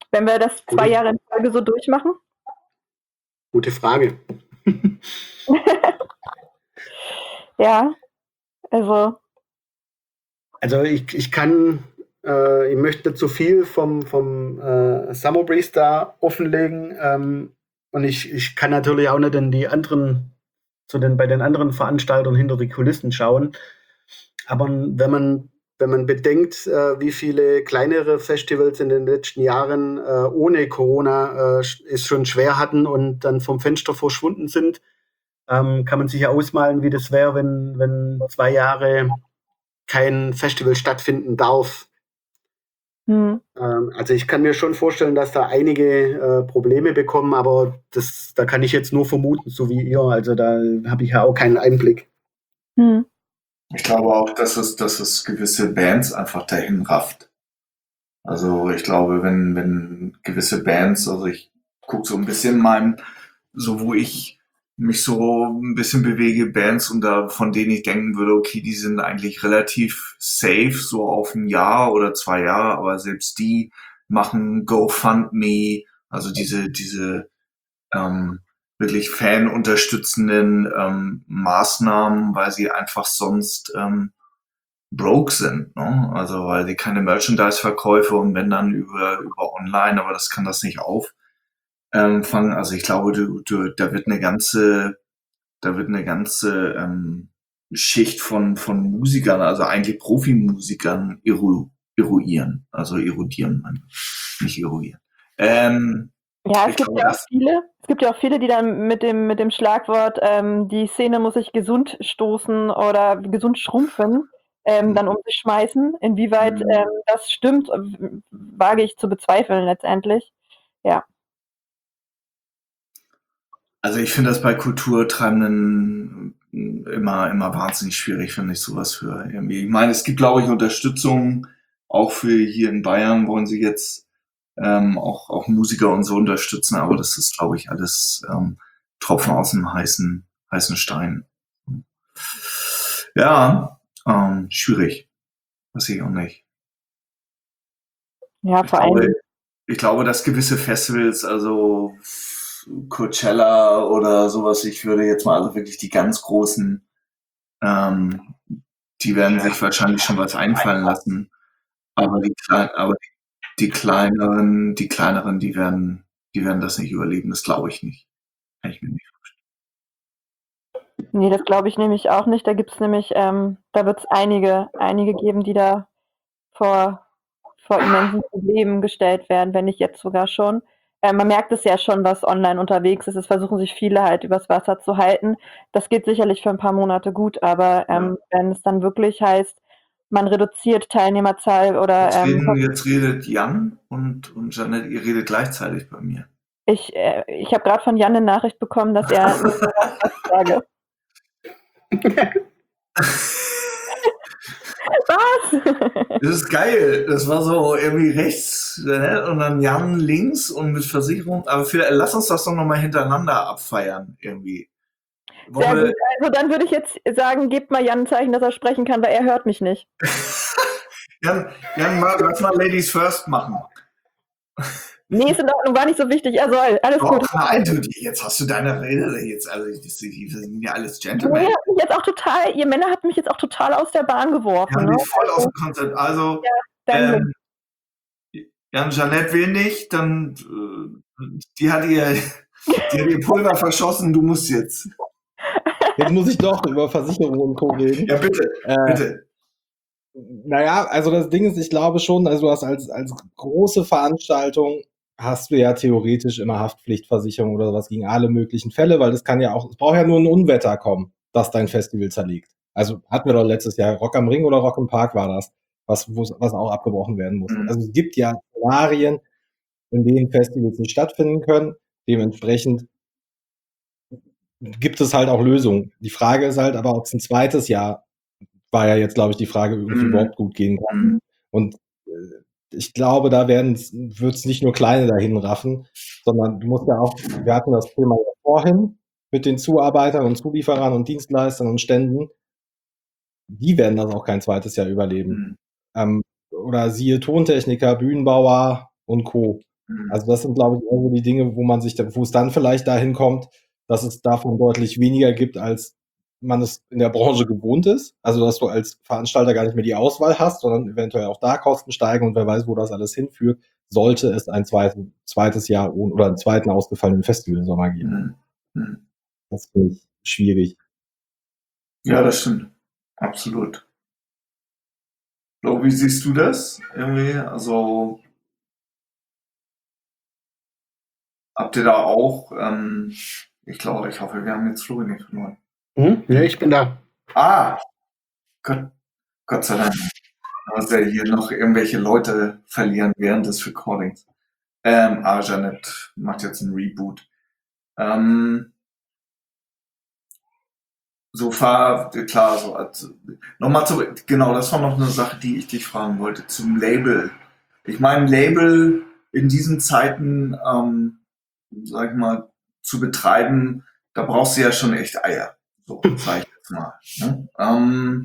wenn wir das 2 Jahre in Folge so durchmachen? Gute Frage. Ja, also. Also ich möchte nicht zu viel vom Summer Breeze da offenlegen. Und ich kann natürlich auch nicht in die anderen, bei den anderen Veranstaltern hinter die Kulissen schauen. Aber wenn man bedenkt, wie viele kleinere Festivals in den letzten Jahren ohne Corona es schon schwer hatten und dann vom Fenster verschwunden sind, kann man sich ja ausmalen, wie das wäre, wenn 2 Jahre kein Festival stattfinden darf. Also ich kann mir schon vorstellen, dass da einige Probleme bekommen, aber da kann ich jetzt nur vermuten, so wie ihr. Also da habe ich ja auch keinen Einblick. Ich glaube auch, dass es gewisse Bands einfach dahin rafft. Also ich glaube, wenn gewisse Bands, also ich gucke so ein bisschen wo ich mich so ein bisschen bewege, Bands und von denen ich denken würde, okay, die sind eigentlich relativ safe, so auf 1 Jahr oder 2 Jahre, aber selbst die machen GoFundMe, also diese wirklich fanunterstützenden Maßnahmen, weil sie einfach sonst broke sind, ne? Also weil sie keine Merchandise-Verkäufe und wenn dann über online, aber das kann das nicht auffangen. Also ich glaube, da wird eine ganze Schicht von Musikern, also eigentlich Profimusikern erodieren, nicht eruieren. Ja, es gibt ja auch viele, die dann mit dem Schlagwort die Szene muss sich gesund stoßen oder gesund schrumpfen, dann um sich schmeißen. Inwieweit das stimmt, wage ich zu bezweifeln letztendlich. Ja. Also ich finde das bei Kulturtreibenden immer wahnsinnig schwierig, finde ich sowas für irgendwie. Ich meine, es gibt, glaube ich, Unterstützung auch für hier in Bayern wollen sie jetzt auch Musiker und so unterstützen, aber das ist, glaube ich, alles Tropfen aus dem heißen Stein. Ja, schwierig. Weiß ich auch nicht. Ja, vor allem. Ich glaube, dass gewisse Festivals, also Coachella oder sowas, ich würde jetzt mal also wirklich die ganz großen, die werden sich wahrscheinlich schon was einfallen lassen. Aber die kleineren, die werden das nicht überleben. Das glaube ich nicht. Kann ich mir nicht vorstellen. Nee, das glaube ich nämlich auch nicht. Da gibt's nämlich, da wird es einige geben, die da vor immensen Problemen gestellt werden, wenn nicht jetzt sogar schon. Man merkt es ja schon, was online unterwegs ist. Es versuchen sich viele halt übers Wasser zu halten. Das geht sicherlich für ein paar Monate gut, aber wenn es dann wirklich heißt, man reduziert Teilnehmerzahl oder Jetzt redet Jan und Jeanette, ihr redet gleichzeitig bei mir. Ich habe gerade von Jan eine Nachricht bekommen, dass er sage. Was? Das ist geil. Das war so irgendwie rechts und dann Jan links und mit Versicherung. Aber lass uns das doch nochmal hintereinander abfeiern irgendwie. Sehr gut. Also dann würde ich jetzt sagen, gebt mal Jan ein Zeichen, dass er sprechen kann, weil er hört mich nicht. Jan, lass mal Ladies First machen. Nee, ist in Ordnung, war nicht so wichtig. Er soll. Alles gut. Nein, jetzt hast du deine Rede. Jetzt, also, das sind ja alles Gentlemen. Nee, ihr Männer habt mich jetzt auch total aus der Bahn geworfen. Ja, voll aus dem Konzept. Also, Jan, Jeanette will nicht, dann, die hat ihr Pulver verschossen, du musst jetzt. Jetzt muss ich doch über Versicherungen und Co. reden. Ja, bitte. Naja, also das Ding ist, ich glaube schon, also du hast als große Veranstaltung hast du ja theoretisch immer Haftpflichtversicherung oder sowas gegen alle möglichen Fälle, weil es braucht ja nur ein Unwetter kommen, das dein Festival zerlegt. Also hatten wir doch letztes Jahr Rock am Ring oder Rock im Park war das, was auch abgebrochen werden muss. Also es gibt ja Szenarien, in denen Festivals nicht stattfinden können. Dementsprechend gibt es halt auch Lösungen. Die Frage ist halt aber, ob es ein zweites Jahr, war ja jetzt, glaube ich, die Frage, irgendwie überhaupt gut gehen kann. Und ich glaube, da wird es nicht nur Kleine dahin raffen, sondern du musst ja auch, wir hatten das Thema ja vorhin mit den Zuarbeitern und Zulieferern und Dienstleistern und Ständen, die werden das auch kein zweites Jahr überleben. Oder siehe Tontechniker, Bühnenbauer und Co. Also das sind, glaube ich, irgendwie die Dinge, wo es dann vielleicht dahin kommt, dass es davon deutlich weniger gibt, als man es in der Branche gewohnt ist. Also dass du als Veranstalter gar nicht mehr die Auswahl hast, sondern eventuell auch da Kosten steigen und wer weiß, wo das alles hinführt, sollte es ein zweites Jahr oder einen zweiten ausgefallenen Festivalsommer geben. Das finde ich schwierig. Ja, das stimmt. Absolut. Flo, wie siehst du das? Irgendwie, also habt ihr da auch, ich hoffe, wir haben jetzt Flo nicht verloren. Ja, ich bin da. Gott sei Dank. Dass wir hier noch irgendwelche Leute verlieren während des Recordings. Janet macht jetzt einen Reboot. Nochmal genau, das war noch eine Sache, die ich dich fragen wollte, zum Label. Ich meine, Label in diesen Zeiten, sag ich mal, zu betreiben, da brauchst du ja schon echt Eier. So, sag ich jetzt mal. Ne?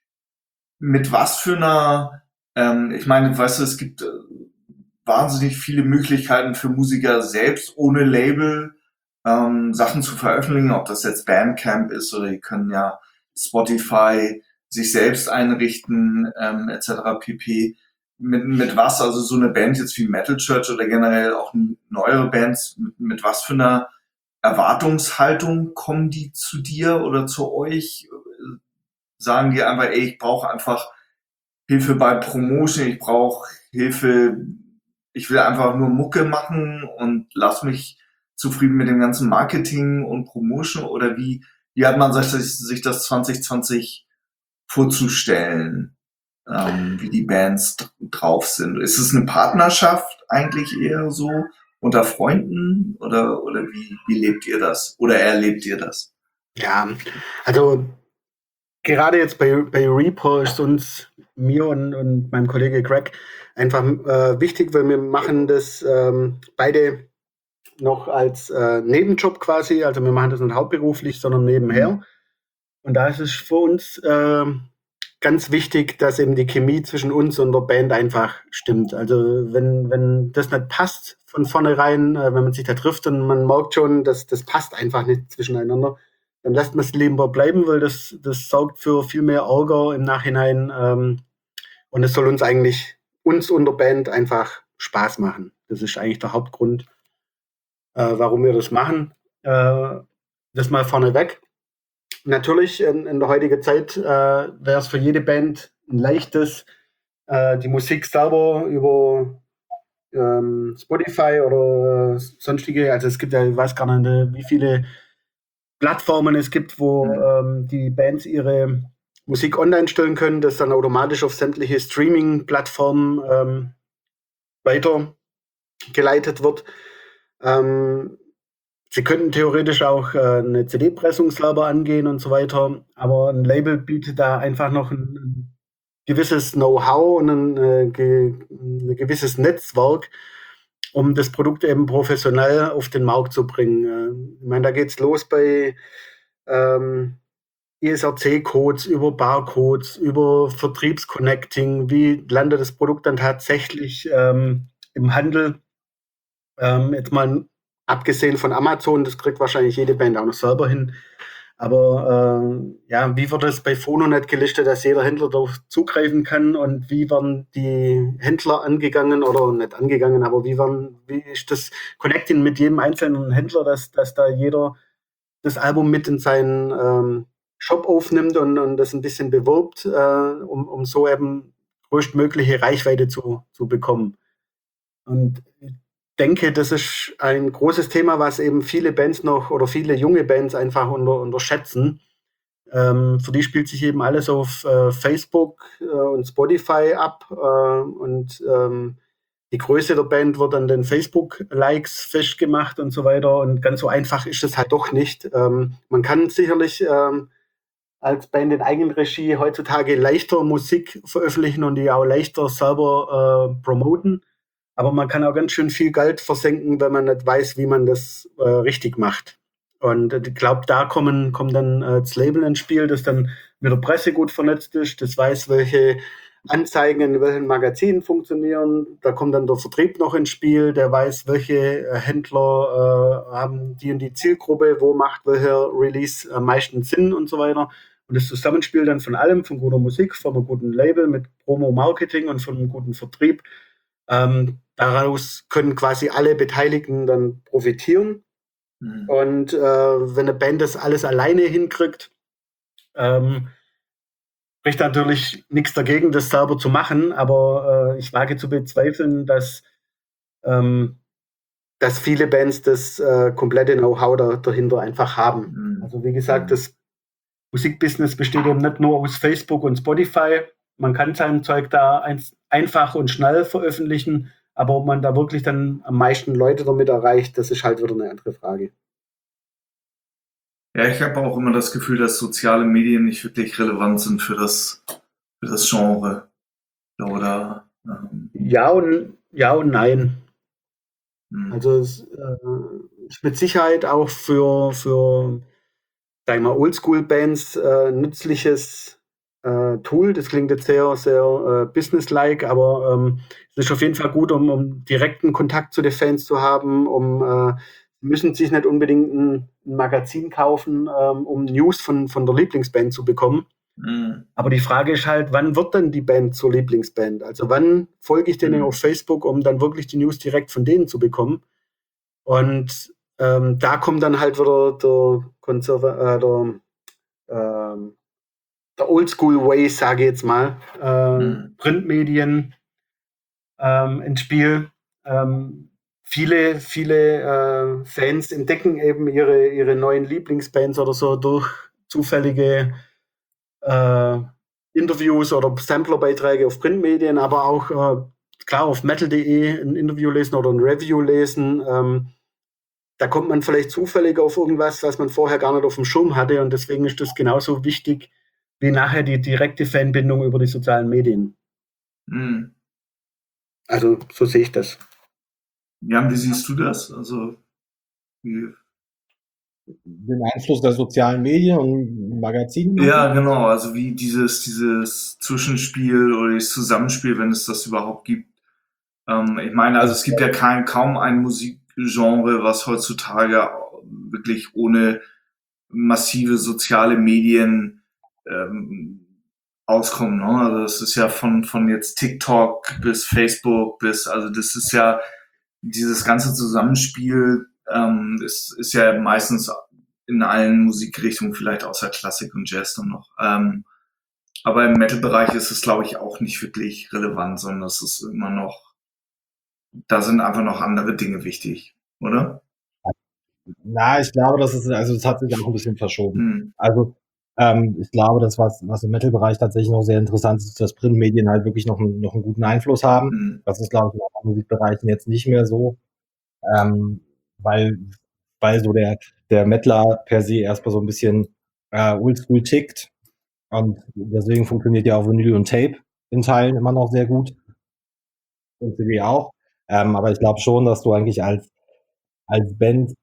Mit was für einer, ich meine, weißt du, es gibt wahnsinnig viele Möglichkeiten für Musiker selbst ohne Label Sachen zu veröffentlichen, ob das jetzt Bandcamp ist oder die können ja Spotify sich selbst einrichten, etc. pp. Mit was, also so eine Band jetzt wie Metal Church oder generell auch neuere Bands, mit was für einer Erwartungshaltung kommen die zu dir oder zu euch? Sagen die einfach, ey, ich brauche einfach Hilfe bei Promotion, ich brauche Hilfe, ich will einfach nur Mucke machen und lass mich zufrieden mit dem ganzen Marketing und Promotion, oder wie hat man sich das 2020 vorzustellen, wie die Bands drauf sind? Ist es eine Partnerschaft eigentlich eher so unter Freunden oder wie lebt ihr das oder erlebt ihr das? Ja, also gerade jetzt bei Reaper ist uns, mir und meinem Kollege Greg einfach wichtig, weil wir machen das beide noch als Nebenjob quasi, also wir machen das nicht hauptberuflich, sondern nebenher. Und da ist es für uns ganz wichtig, dass eben die Chemie zwischen uns und der Band einfach stimmt. Also wenn das nicht passt von vornherein, wenn man sich da trifft und man merkt schon, dass das passt einfach nicht zwischeneinander, dann lässt man es lieber bleiben, weil das sorgt für viel mehr Ärger im Nachhinein. Und es soll uns und der Band einfach Spaß machen. Das ist eigentlich der Hauptgrund, warum wir das machen. Das mal vorneweg. Natürlich, in der heutigen Zeit wäre es für jede Band ein leichtes, die Musik selber über Spotify oder sonstige, also es gibt ja, ich weiß gar nicht, wie viele Plattformen es gibt, wo die Bands ihre Musik online stellen können, das dann automatisch auf sämtliche Streaming-Plattformen weitergeleitet wird. Sie könnten theoretisch auch eine CD-Pressung selber angehen und so weiter, aber ein Label bietet da einfach noch ein gewisses Know-how und ein gewisses Netzwerk, um das Produkt eben professionell auf den Markt zu bringen. Ich meine, da geht's los bei ISRC-Codes, über Barcodes, über Vertriebsconnecting. Wie landet das Produkt dann tatsächlich im Handel? Jetzt mal abgesehen von Amazon, das kriegt wahrscheinlich jede Band auch noch selber hin. Aber wie wird das bei Phononet gelistet, dass jeder Händler darauf zugreifen kann, und wie werden die Händler angegangen oder nicht angegangen, aber wie ist das Connecting mit jedem einzelnen Händler, dass da jeder das Album mit in seinen Shop aufnimmt und das ein bisschen bewirbt, um so eben größtmögliche Reichweite zu bekommen. Und ich denke, das ist ein großes Thema, was eben viele Bands noch oder viele junge Bands einfach unterschätzen. Für die spielt sich eben alles auf Facebook und Spotify ab, und die Größe der Band wird an den Facebook-Likes festgemacht und so weiter, und ganz so einfach ist es halt doch nicht. Man kann sicherlich als Band in Eigenregie heutzutage leichter Musik veröffentlichen und die auch leichter selber promoten. Aber man kann auch ganz schön viel Geld versenken, wenn man nicht weiß, wie man das richtig macht. Und ich glaube, da kommt dann das Label ins Spiel, das dann mit der Presse gut vernetzt ist, das weiß, welche Anzeigen in welchen Magazinen funktionieren. Da kommt dann der Vertrieb noch ins Spiel, der weiß, welche Händler haben die und die Zielgruppe, wo macht welcher Release am meisten Sinn und so weiter. Und das Zusammenspiel dann von allem, von guter Musik, von einem guten Label mit Promo-Marketing und von einem guten Vertrieb, daraus können quasi alle Beteiligten dann profitieren. Mhm. Und wenn eine Band das alles alleine hinkriegt, spricht natürlich nichts dagegen, das selber zu machen, aber ich wage zu bezweifeln, dass viele Bands das komplette Know-how dahinter einfach haben. Mhm. Also wie gesagt, das Musikbusiness besteht eben nicht nur aus Facebook und Spotify. Man kann sein Zeug da einfach und schnell veröffentlichen, aber ob man da wirklich dann am meisten Leute damit erreicht, das ist halt wieder eine andere Frage. Ja, ich habe auch immer das Gefühl, dass soziale Medien nicht wirklich relevant sind für das Genre. Oder? Ja und nein. Also es ist mit Sicherheit auch für sagen wir mal, Oldschool-Bands nützliches Tool. Das klingt jetzt sehr, sehr businesslike, aber es ist auf jeden Fall gut, um direkten Kontakt zu den Fans zu haben, müssen sich nicht unbedingt ein Magazin kaufen, um News von der Lieblingsband zu bekommen. Mhm. Aber die Frage ist halt, wann wird denn die Band zur Lieblingsband? Also wann folge ich denen auf Facebook, um dann wirklich die News direkt von denen zu bekommen? Und da kommt dann halt wieder der Oldschool-Way, sage ich jetzt mal, Printmedien ins Spiel. Viele Fans entdecken eben ihre neuen Lieblingsbands oder so durch zufällige Interviews oder Samplerbeiträge auf Printmedien, aber auch klar auf metal.de ein Interview lesen oder ein Review lesen. Da kommt man vielleicht zufällig auf irgendwas, was man vorher gar nicht auf dem Schirm hatte, und deswegen ist das genauso wichtig wie nachher die direkte Fanbindung über die sozialen Medien. Mhm. Also so sehe ich das. Jan, wie siehst du das? Also den Einfluss der sozialen Medien und Magazine? Ja, genau. Also wie dieses Zwischenspiel oder das Zusammenspiel, wenn es das überhaupt gibt. Ich meine, also es gibt ja kaum ein Musikgenre, was heutzutage wirklich ohne massive soziale Medien auskommen. Ne? Also das ist ja von jetzt TikTok bis Facebook also das ist ja dieses ganze Zusammenspiel ist ja meistens in allen Musikrichtungen, vielleicht außer Klassik und Jazz dann noch. Aber im Metal-Bereich ist es, glaube ich, auch nicht wirklich relevant, sondern es ist immer noch, da sind einfach noch andere Dinge wichtig, oder? Na, ich glaube, das hat sich auch ein bisschen verschoben. Also ich glaube, das, was im Metal-Bereich tatsächlich noch sehr interessant ist, dass Printmedien halt wirklich noch einen guten Einfluss haben. Das ist, glaube ich, in anderen Musikbereichen jetzt nicht mehr so, weil so der Metaler per se erstmal so ein bisschen oldschool tickt, und deswegen funktioniert ja auch Vinyl und Tape in Teilen immer noch sehr gut und CD auch. Aber ich glaube schon, dass du eigentlich als Band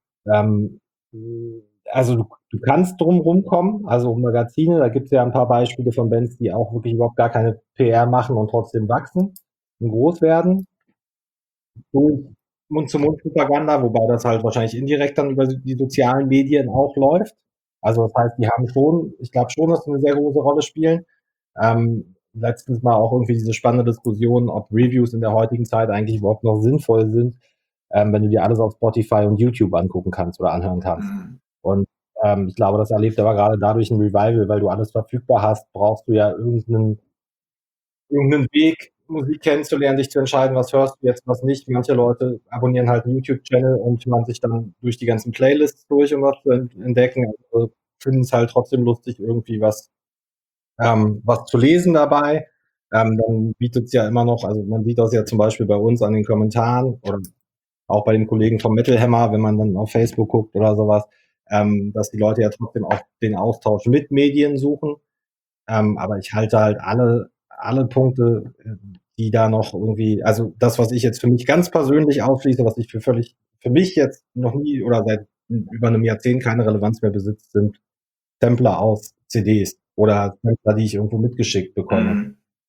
also du kannst drum rumkommen, also Magazine, da gibt es ja ein paar Beispiele von Bands, die auch wirklich überhaupt gar keine PR machen und trotzdem wachsen und groß werden. Durch Mund-zu-Mund-Propaganda, wobei das halt wahrscheinlich indirekt dann über die sozialen Medien auch läuft. Also das heißt, die haben schon, ich glaube schon, dass sie eine sehr große Rolle spielen. Letztens mal auch irgendwie diese spannende Diskussion, ob Reviews in der heutigen Zeit eigentlich überhaupt noch sinnvoll sind, wenn du dir alles auf Spotify und YouTube angucken kannst oder anhören kannst. Und ich glaube, das erlebt aber gerade dadurch ein Revival, weil du alles verfügbar hast, brauchst du ja irgendeinen Weg, Musik kennenzulernen, dich zu entscheiden, was hörst du jetzt, was nicht. Manche Leute abonnieren halt einen YouTube-Channel und man sich dann durch die ganzen Playlists durch, um was zu entdecken. Also finden es halt trotzdem lustig, irgendwie was zu lesen dabei. Dann bietet es ja immer noch, also man sieht das ja zum Beispiel bei uns an den Kommentaren oder auch bei den Kollegen vom Metal Hammer, wenn man dann auf Facebook guckt oder sowas, dass die Leute ja trotzdem auch den Austausch mit Medien suchen. Aber ich halte halt alle Punkte, die da noch irgendwie, also das, was ich jetzt für mich ganz persönlich ausschließe, was ich für mich jetzt noch nie oder seit über einem Jahrzehnt keine Relevanz mehr besitzt, sind Sampler aus CDs oder Sampler, die ich irgendwo mitgeschickt bekomme.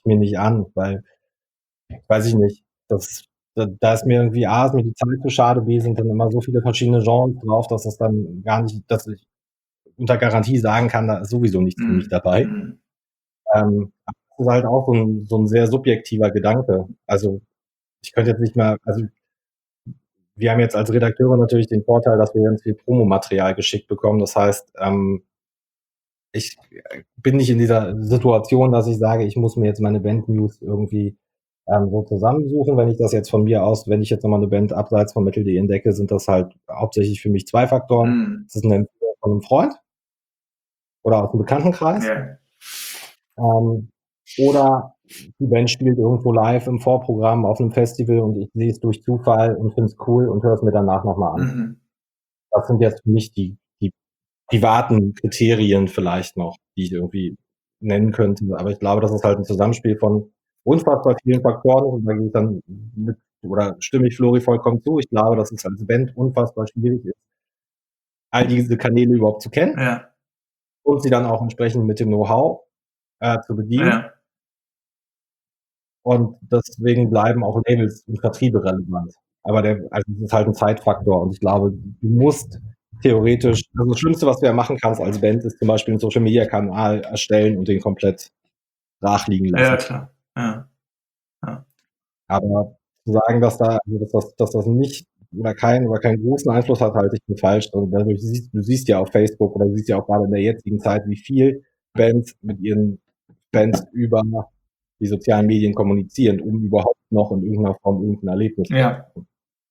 ich mir nicht an, weil, weiß ich nicht, da ist mir irgendwie A, ist mir die Zeit zu schade, B, sind dann immer so viele verschiedene Genres drauf, dass das dann gar nicht, dass ich unter Garantie sagen kann, da ist sowieso nichts für mich dabei. Das ist halt auch so ein sehr subjektiver Gedanke. Also ich könnte jetzt nicht mehr, also wir haben jetzt als Redakteure natürlich den Vorteil, dass wir ganz viel Promomaterial geschickt bekommen. Das heißt, ich bin nicht in dieser Situation, dass ich sage, ich muss mir jetzt meine Band-News irgendwie so zusammensuchen. Wenn ich das jetzt von mir aus, wenn ich jetzt nochmal eine Band abseits von Metal.de entdecke, sind das halt hauptsächlich für mich 2 Faktoren. Das ist eine Empfehlung von einem Freund oder aus dem Bekanntenkreis. Ja. Oder die Band spielt irgendwo live im Vorprogramm auf einem Festival und ich sehe es durch Zufall und finde es cool und höre es mir danach nochmal an. Das sind jetzt für mich die privaten Kriterien vielleicht noch, die ich irgendwie nennen könnte. Aber ich glaube, das ist halt ein Zusammenspiel von unfassbar vielen Faktoren und da gehe ich dann mit, oder stimme ich Flori vollkommen zu. Ich glaube, dass es als Band unfassbar schwierig ist, all diese Kanäle überhaupt zu kennen. Ja. Und sie dann auch entsprechend mit dem Know-how zu bedienen. Ja. Und deswegen bleiben auch Labels und Vertriebe relevant. Aber also es ist halt ein Zeitfaktor und ich glaube, du musst theoretisch, also das Schlimmste, was du ja machen kannst als Band, ist zum Beispiel einen Social-Media-Kanal erstellen und den komplett brach liegen lassen. Ja, klar. Ja. Aber zu sagen, dass das nicht oder keinen großen Einfluss hat, halte ich für falsch. Also du siehst ja auf Facebook oder du siehst ja auch gerade in der jetzigen Zeit, wie viel Bands mit ihren Bands über die sozialen Medien kommunizieren, um überhaupt noch in irgendeiner Form irgendein Erlebnis zu haben.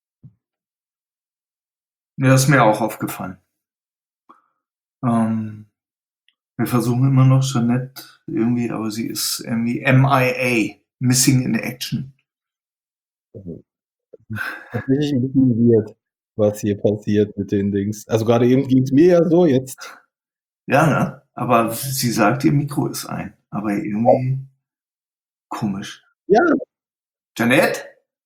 Ja, das ist mir auch aufgefallen. Wir versuchen immer noch Jeanette irgendwie, aber sie ist irgendwie MIA, Missing in Action. Tatsächlich ein bisschen weird, was hier passiert mit den Dings. Also gerade eben ging es mir ja so, jetzt. Ja, ne? Aber sie sagt, ihr Mikro ist ein. Aber irgendwie komisch. Ja. Jeanette?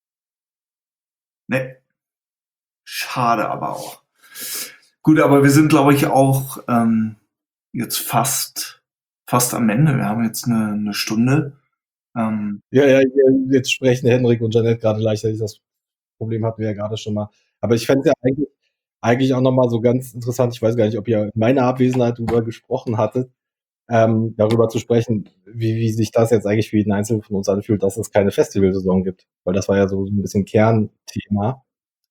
Ne. Schade aber auch. Gut, aber wir sind, glaube ich, auch jetzt fast am Ende. Wir haben jetzt eine Stunde. Ja, jetzt sprechen Henrik und Jeanette gerade gleichzeitig. Das Problem hatten wir ja gerade schon mal. Aber ich fände es ja eigentlich auch nochmal so ganz interessant. Ich weiß gar nicht, ob ihr in meiner Abwesenheit darüber gesprochen hattet, darüber zu sprechen, wie sich das jetzt eigentlich für jeden Einzelnen von uns anfühlt, dass es keine Festivalsaison gibt. Weil das war ja so ein bisschen Kernthema.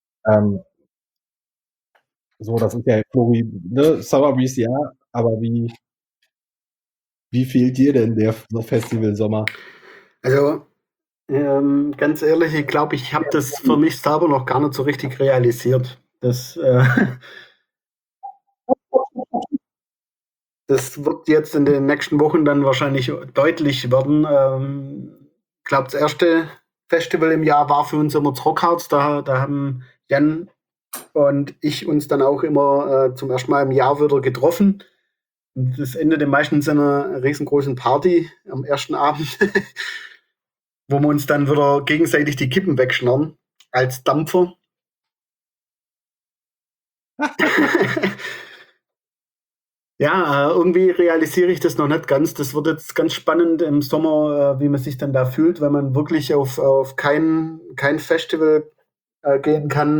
So, das ist ja Flori, ne, Summer Breeze, ja, aber wie fehlt dir denn der Festivalsommer? Also, ganz ehrlich, ich glaube, ich habe das für mich selber noch gar nicht so richtig realisiert. Das wird jetzt in den nächsten Wochen dann wahrscheinlich deutlich werden. Ich glaube, das erste Festival im Jahr war für uns immer das Rockharz. Da haben Jan und ich uns dann auch immer zum ersten Mal im Jahr wieder getroffen. Und das endete meistens in einer riesengroßen Party am ersten Abend, wo wir uns dann wieder gegenseitig die Kippen wegschnarren als Dampfer. Ja, irgendwie realisiere ich das noch nicht ganz. Das wird jetzt ganz spannend im Sommer, wie man sich dann da fühlt, wenn man wirklich auf kein Festival gehen kann,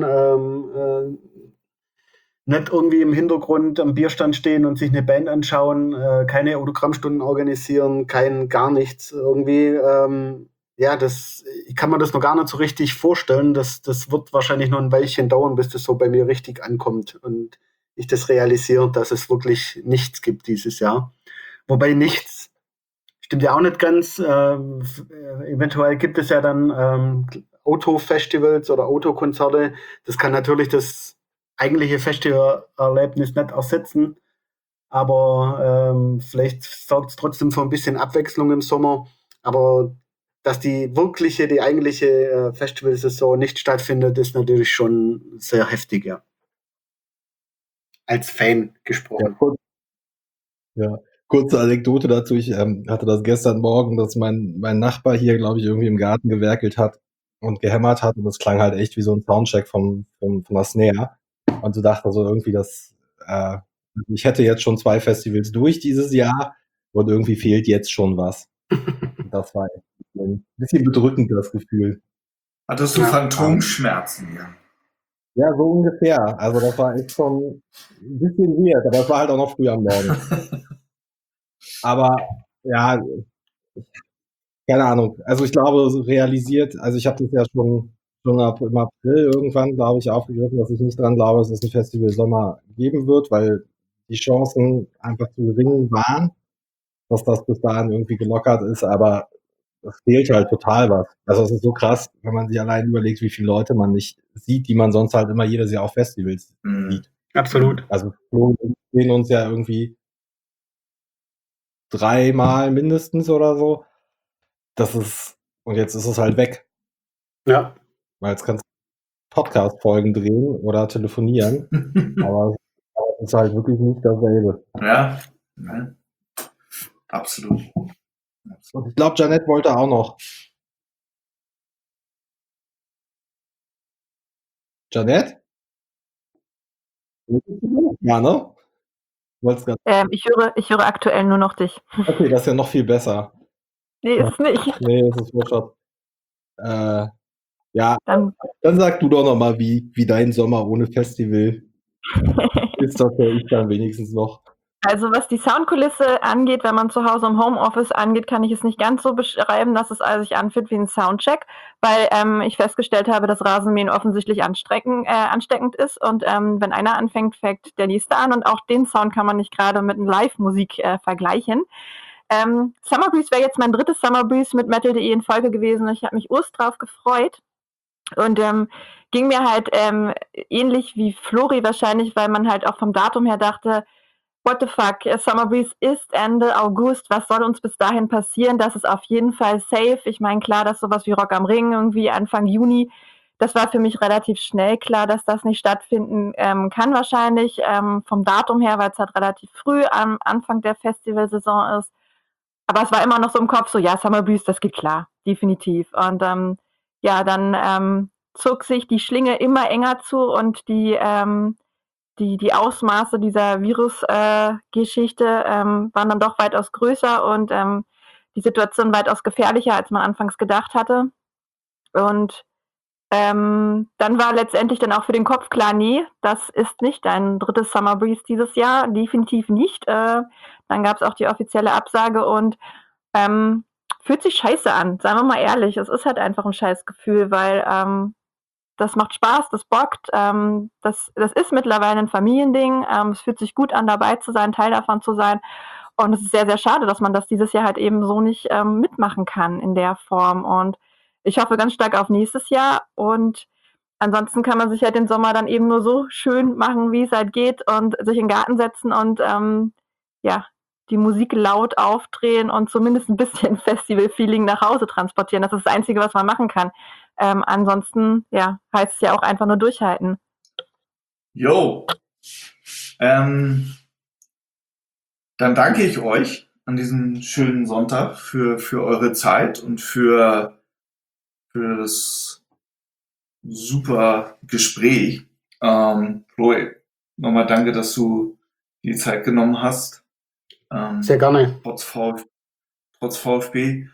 nicht irgendwie im Hintergrund am Bierstand stehen und sich eine Band anschauen, keine Autogrammstunden organisieren, gar nichts. Irgendwie, ich kann mir das noch gar nicht so richtig vorstellen. Das wird wahrscheinlich noch ein Weilchen dauern, bis das so bei mir richtig ankommt und ich das realisiere, dass es wirklich nichts gibt dieses Jahr. Wobei nichts stimmt ja auch nicht ganz. Eventuell gibt es ja dann Autofestivals oder Autokonzerte. Das kann natürlich das eigentliche Festivalerlebnis nicht ersetzen, aber vielleicht sorgt es trotzdem für ein bisschen Abwechslung im Sommer. Aber dass die eigentliche Festivalsaison nicht stattfindet, ist natürlich schon sehr heftig, ja. Als Fan gesprochen. Ja, kurze Anekdote dazu. Ich hatte das gestern Morgen, dass mein Nachbar hier, glaube ich, irgendwie im Garten gewerkelt hat und gehämmert hat und das klang halt echt wie so ein Soundcheck von der Snare. Und so dachte so irgendwie, ich hätte jetzt schon 2 Festivals durch dieses Jahr und irgendwie fehlt jetzt schon was. das war echt ein bisschen bedrückend, das Gefühl. Hattest du Phantomschmerzen? Ja. Ja, so ungefähr. Also das war echt schon ein bisschen weird, aber es war halt auch noch früh am Morgen. Aber ja, keine Ahnung. Also ich glaube, so realisiert, also ich habe das ja schon im April irgendwann, glaube ich, aufgegriffen, dass ich nicht dran glaube, dass es ein Festival Sommer geben wird, weil die Chancen einfach zu gering waren, dass das bis dahin irgendwie gelockert ist, aber es fehlt halt total was. Also es ist so krass, wenn man sich allein überlegt, wie viele Leute man nicht sieht, die man sonst halt immer jedes Jahr auf Festivals sieht. Absolut. Also wir sehen uns ja irgendwie 3-mal mindestens oder so. Und jetzt ist es halt weg. Ja. Weil jetzt kannst du Podcast-Folgen drehen oder telefonieren, aber es ist halt wirklich nicht dasselbe. Ja, absolut. Und ich glaube, Janette wollte auch noch. Janette? Ja, ne? Wolltest grad, Ich höre aktuell nur noch dich. okay, das ist ja noch viel besser. Nee, ist nicht. Nee, das ist Workshop. Ja, Dann dann sag du doch noch mal, wie dein Sommer ohne Festival ist, das höre ich dann wenigstens noch. Also was die Soundkulisse angeht, wenn man zu Hause im Homeoffice angeht, kann ich es nicht ganz so beschreiben, dass es also sich anfühlt wie ein Soundcheck, weil ich festgestellt habe, dass Rasenmähen offensichtlich ansteckend ist und wenn einer anfängt, fängt der nächste an und auch den Sound kann man nicht gerade mit Live-Musik vergleichen. Summer Breeze wäre jetzt mein drittes Summer Breeze mit Metal.de in Folge gewesen. Ich habe mich drauf gefreut und ging mir halt ähnlich wie Flori wahrscheinlich, weil man halt auch vom Datum her dachte, what the fuck, Summer Breeze ist Ende August, was soll uns bis dahin passieren? Das ist auf jeden Fall safe. Ich meine, klar, dass sowas wie Rock am Ring irgendwie Anfang Juni, das war für mich relativ schnell klar, dass das nicht stattfinden kann wahrscheinlich, vom Datum her, weil es halt relativ früh am Anfang der Festivalsaison ist. Aber es war immer noch so im Kopf so, ja, Summer Breeze, das geht klar, definitiv. Und ja, dann zog sich die Schlinge immer enger zu und die Ausmaße dieser Virus-Geschichte waren dann doch weitaus größer und die Situation weitaus gefährlicher, als man anfangs gedacht hatte. Und dann war letztendlich dann auch für den Kopf klar, nee, das ist nicht ein drittes Summer Breeze dieses Jahr, definitiv nicht. Dann gab es auch die offizielle Absage und fühlt sich scheiße an, seien wir mal ehrlich. Es ist halt einfach ein Scheißgefühl, weil das macht Spaß, das bockt. Das ist mittlerweile ein Familiending. Es fühlt sich gut an, dabei zu sein, Teil davon zu sein. Und es ist sehr, sehr schade, dass man das dieses Jahr halt eben so nicht mitmachen kann in der Form. Und ich hoffe ganz stark auf nächstes Jahr. Und ansonsten kann man sich halt den Sommer dann eben nur so schön machen, wie es halt geht und sich in den Garten setzen und ja, die Musik laut aufdrehen und zumindest ein bisschen Festival-Feeling nach Hause transportieren. Das ist das Einzige, was man machen kann. Ansonsten, ja, heißt es ja auch einfach nur durchhalten. Jo. Dann danke ich euch an diesem schönen Sonntag für eure Zeit und für das super Gespräch. Chloe, nochmal danke, dass du die Zeit genommen hast. Sehr gerne. Trotz VfB.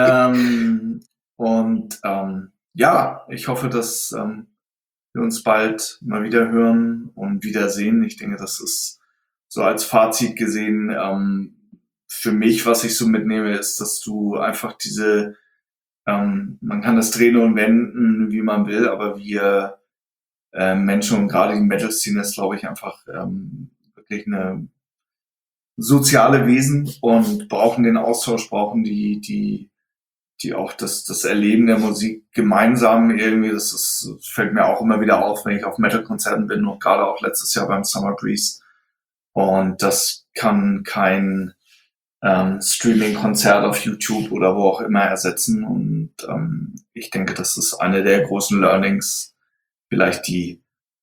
Ja, ich hoffe, dass wir uns bald mal wieder hören und wiedersehen. Ich denke, das ist so als Fazit gesehen für mich, was ich so mitnehme, ist, dass du einfach man kann das drehen und wenden, wie man will, aber wir Menschen und gerade die Metal-Szene ist, glaube ich, einfach wirklich eine soziale Wesen und brauchen den Austausch, brauchen die auch das Erleben der Musik gemeinsam irgendwie, das fällt mir auch immer wieder auf, wenn ich auf Metal-Konzerten bin und gerade auch letztes Jahr beim Summer Breeze. Und das kann kein Streaming-Konzert auf YouTube oder wo auch immer ersetzen. Und ich denke, das ist eine der großen Learnings, vielleicht die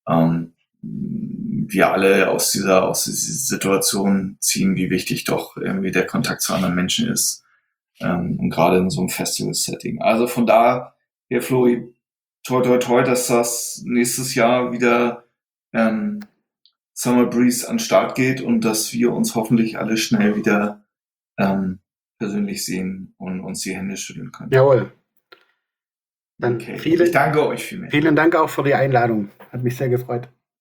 wir alle aus dieser Situation ziehen, wie wichtig doch irgendwie der Kontakt zu anderen Menschen ist. Und gerade in so einem Festival-Setting. Also von da, hier Flori, toi toi toi, dass das nächstes Jahr wieder Summer Breeze an den Start geht und dass wir uns hoffentlich alle schnell wieder persönlich sehen und uns die Hände schütteln können. Jawohl. Dann Okay. Ich danke euch vielmals. Vielen Dank auch für die Einladung. Hat mich sehr gefreut.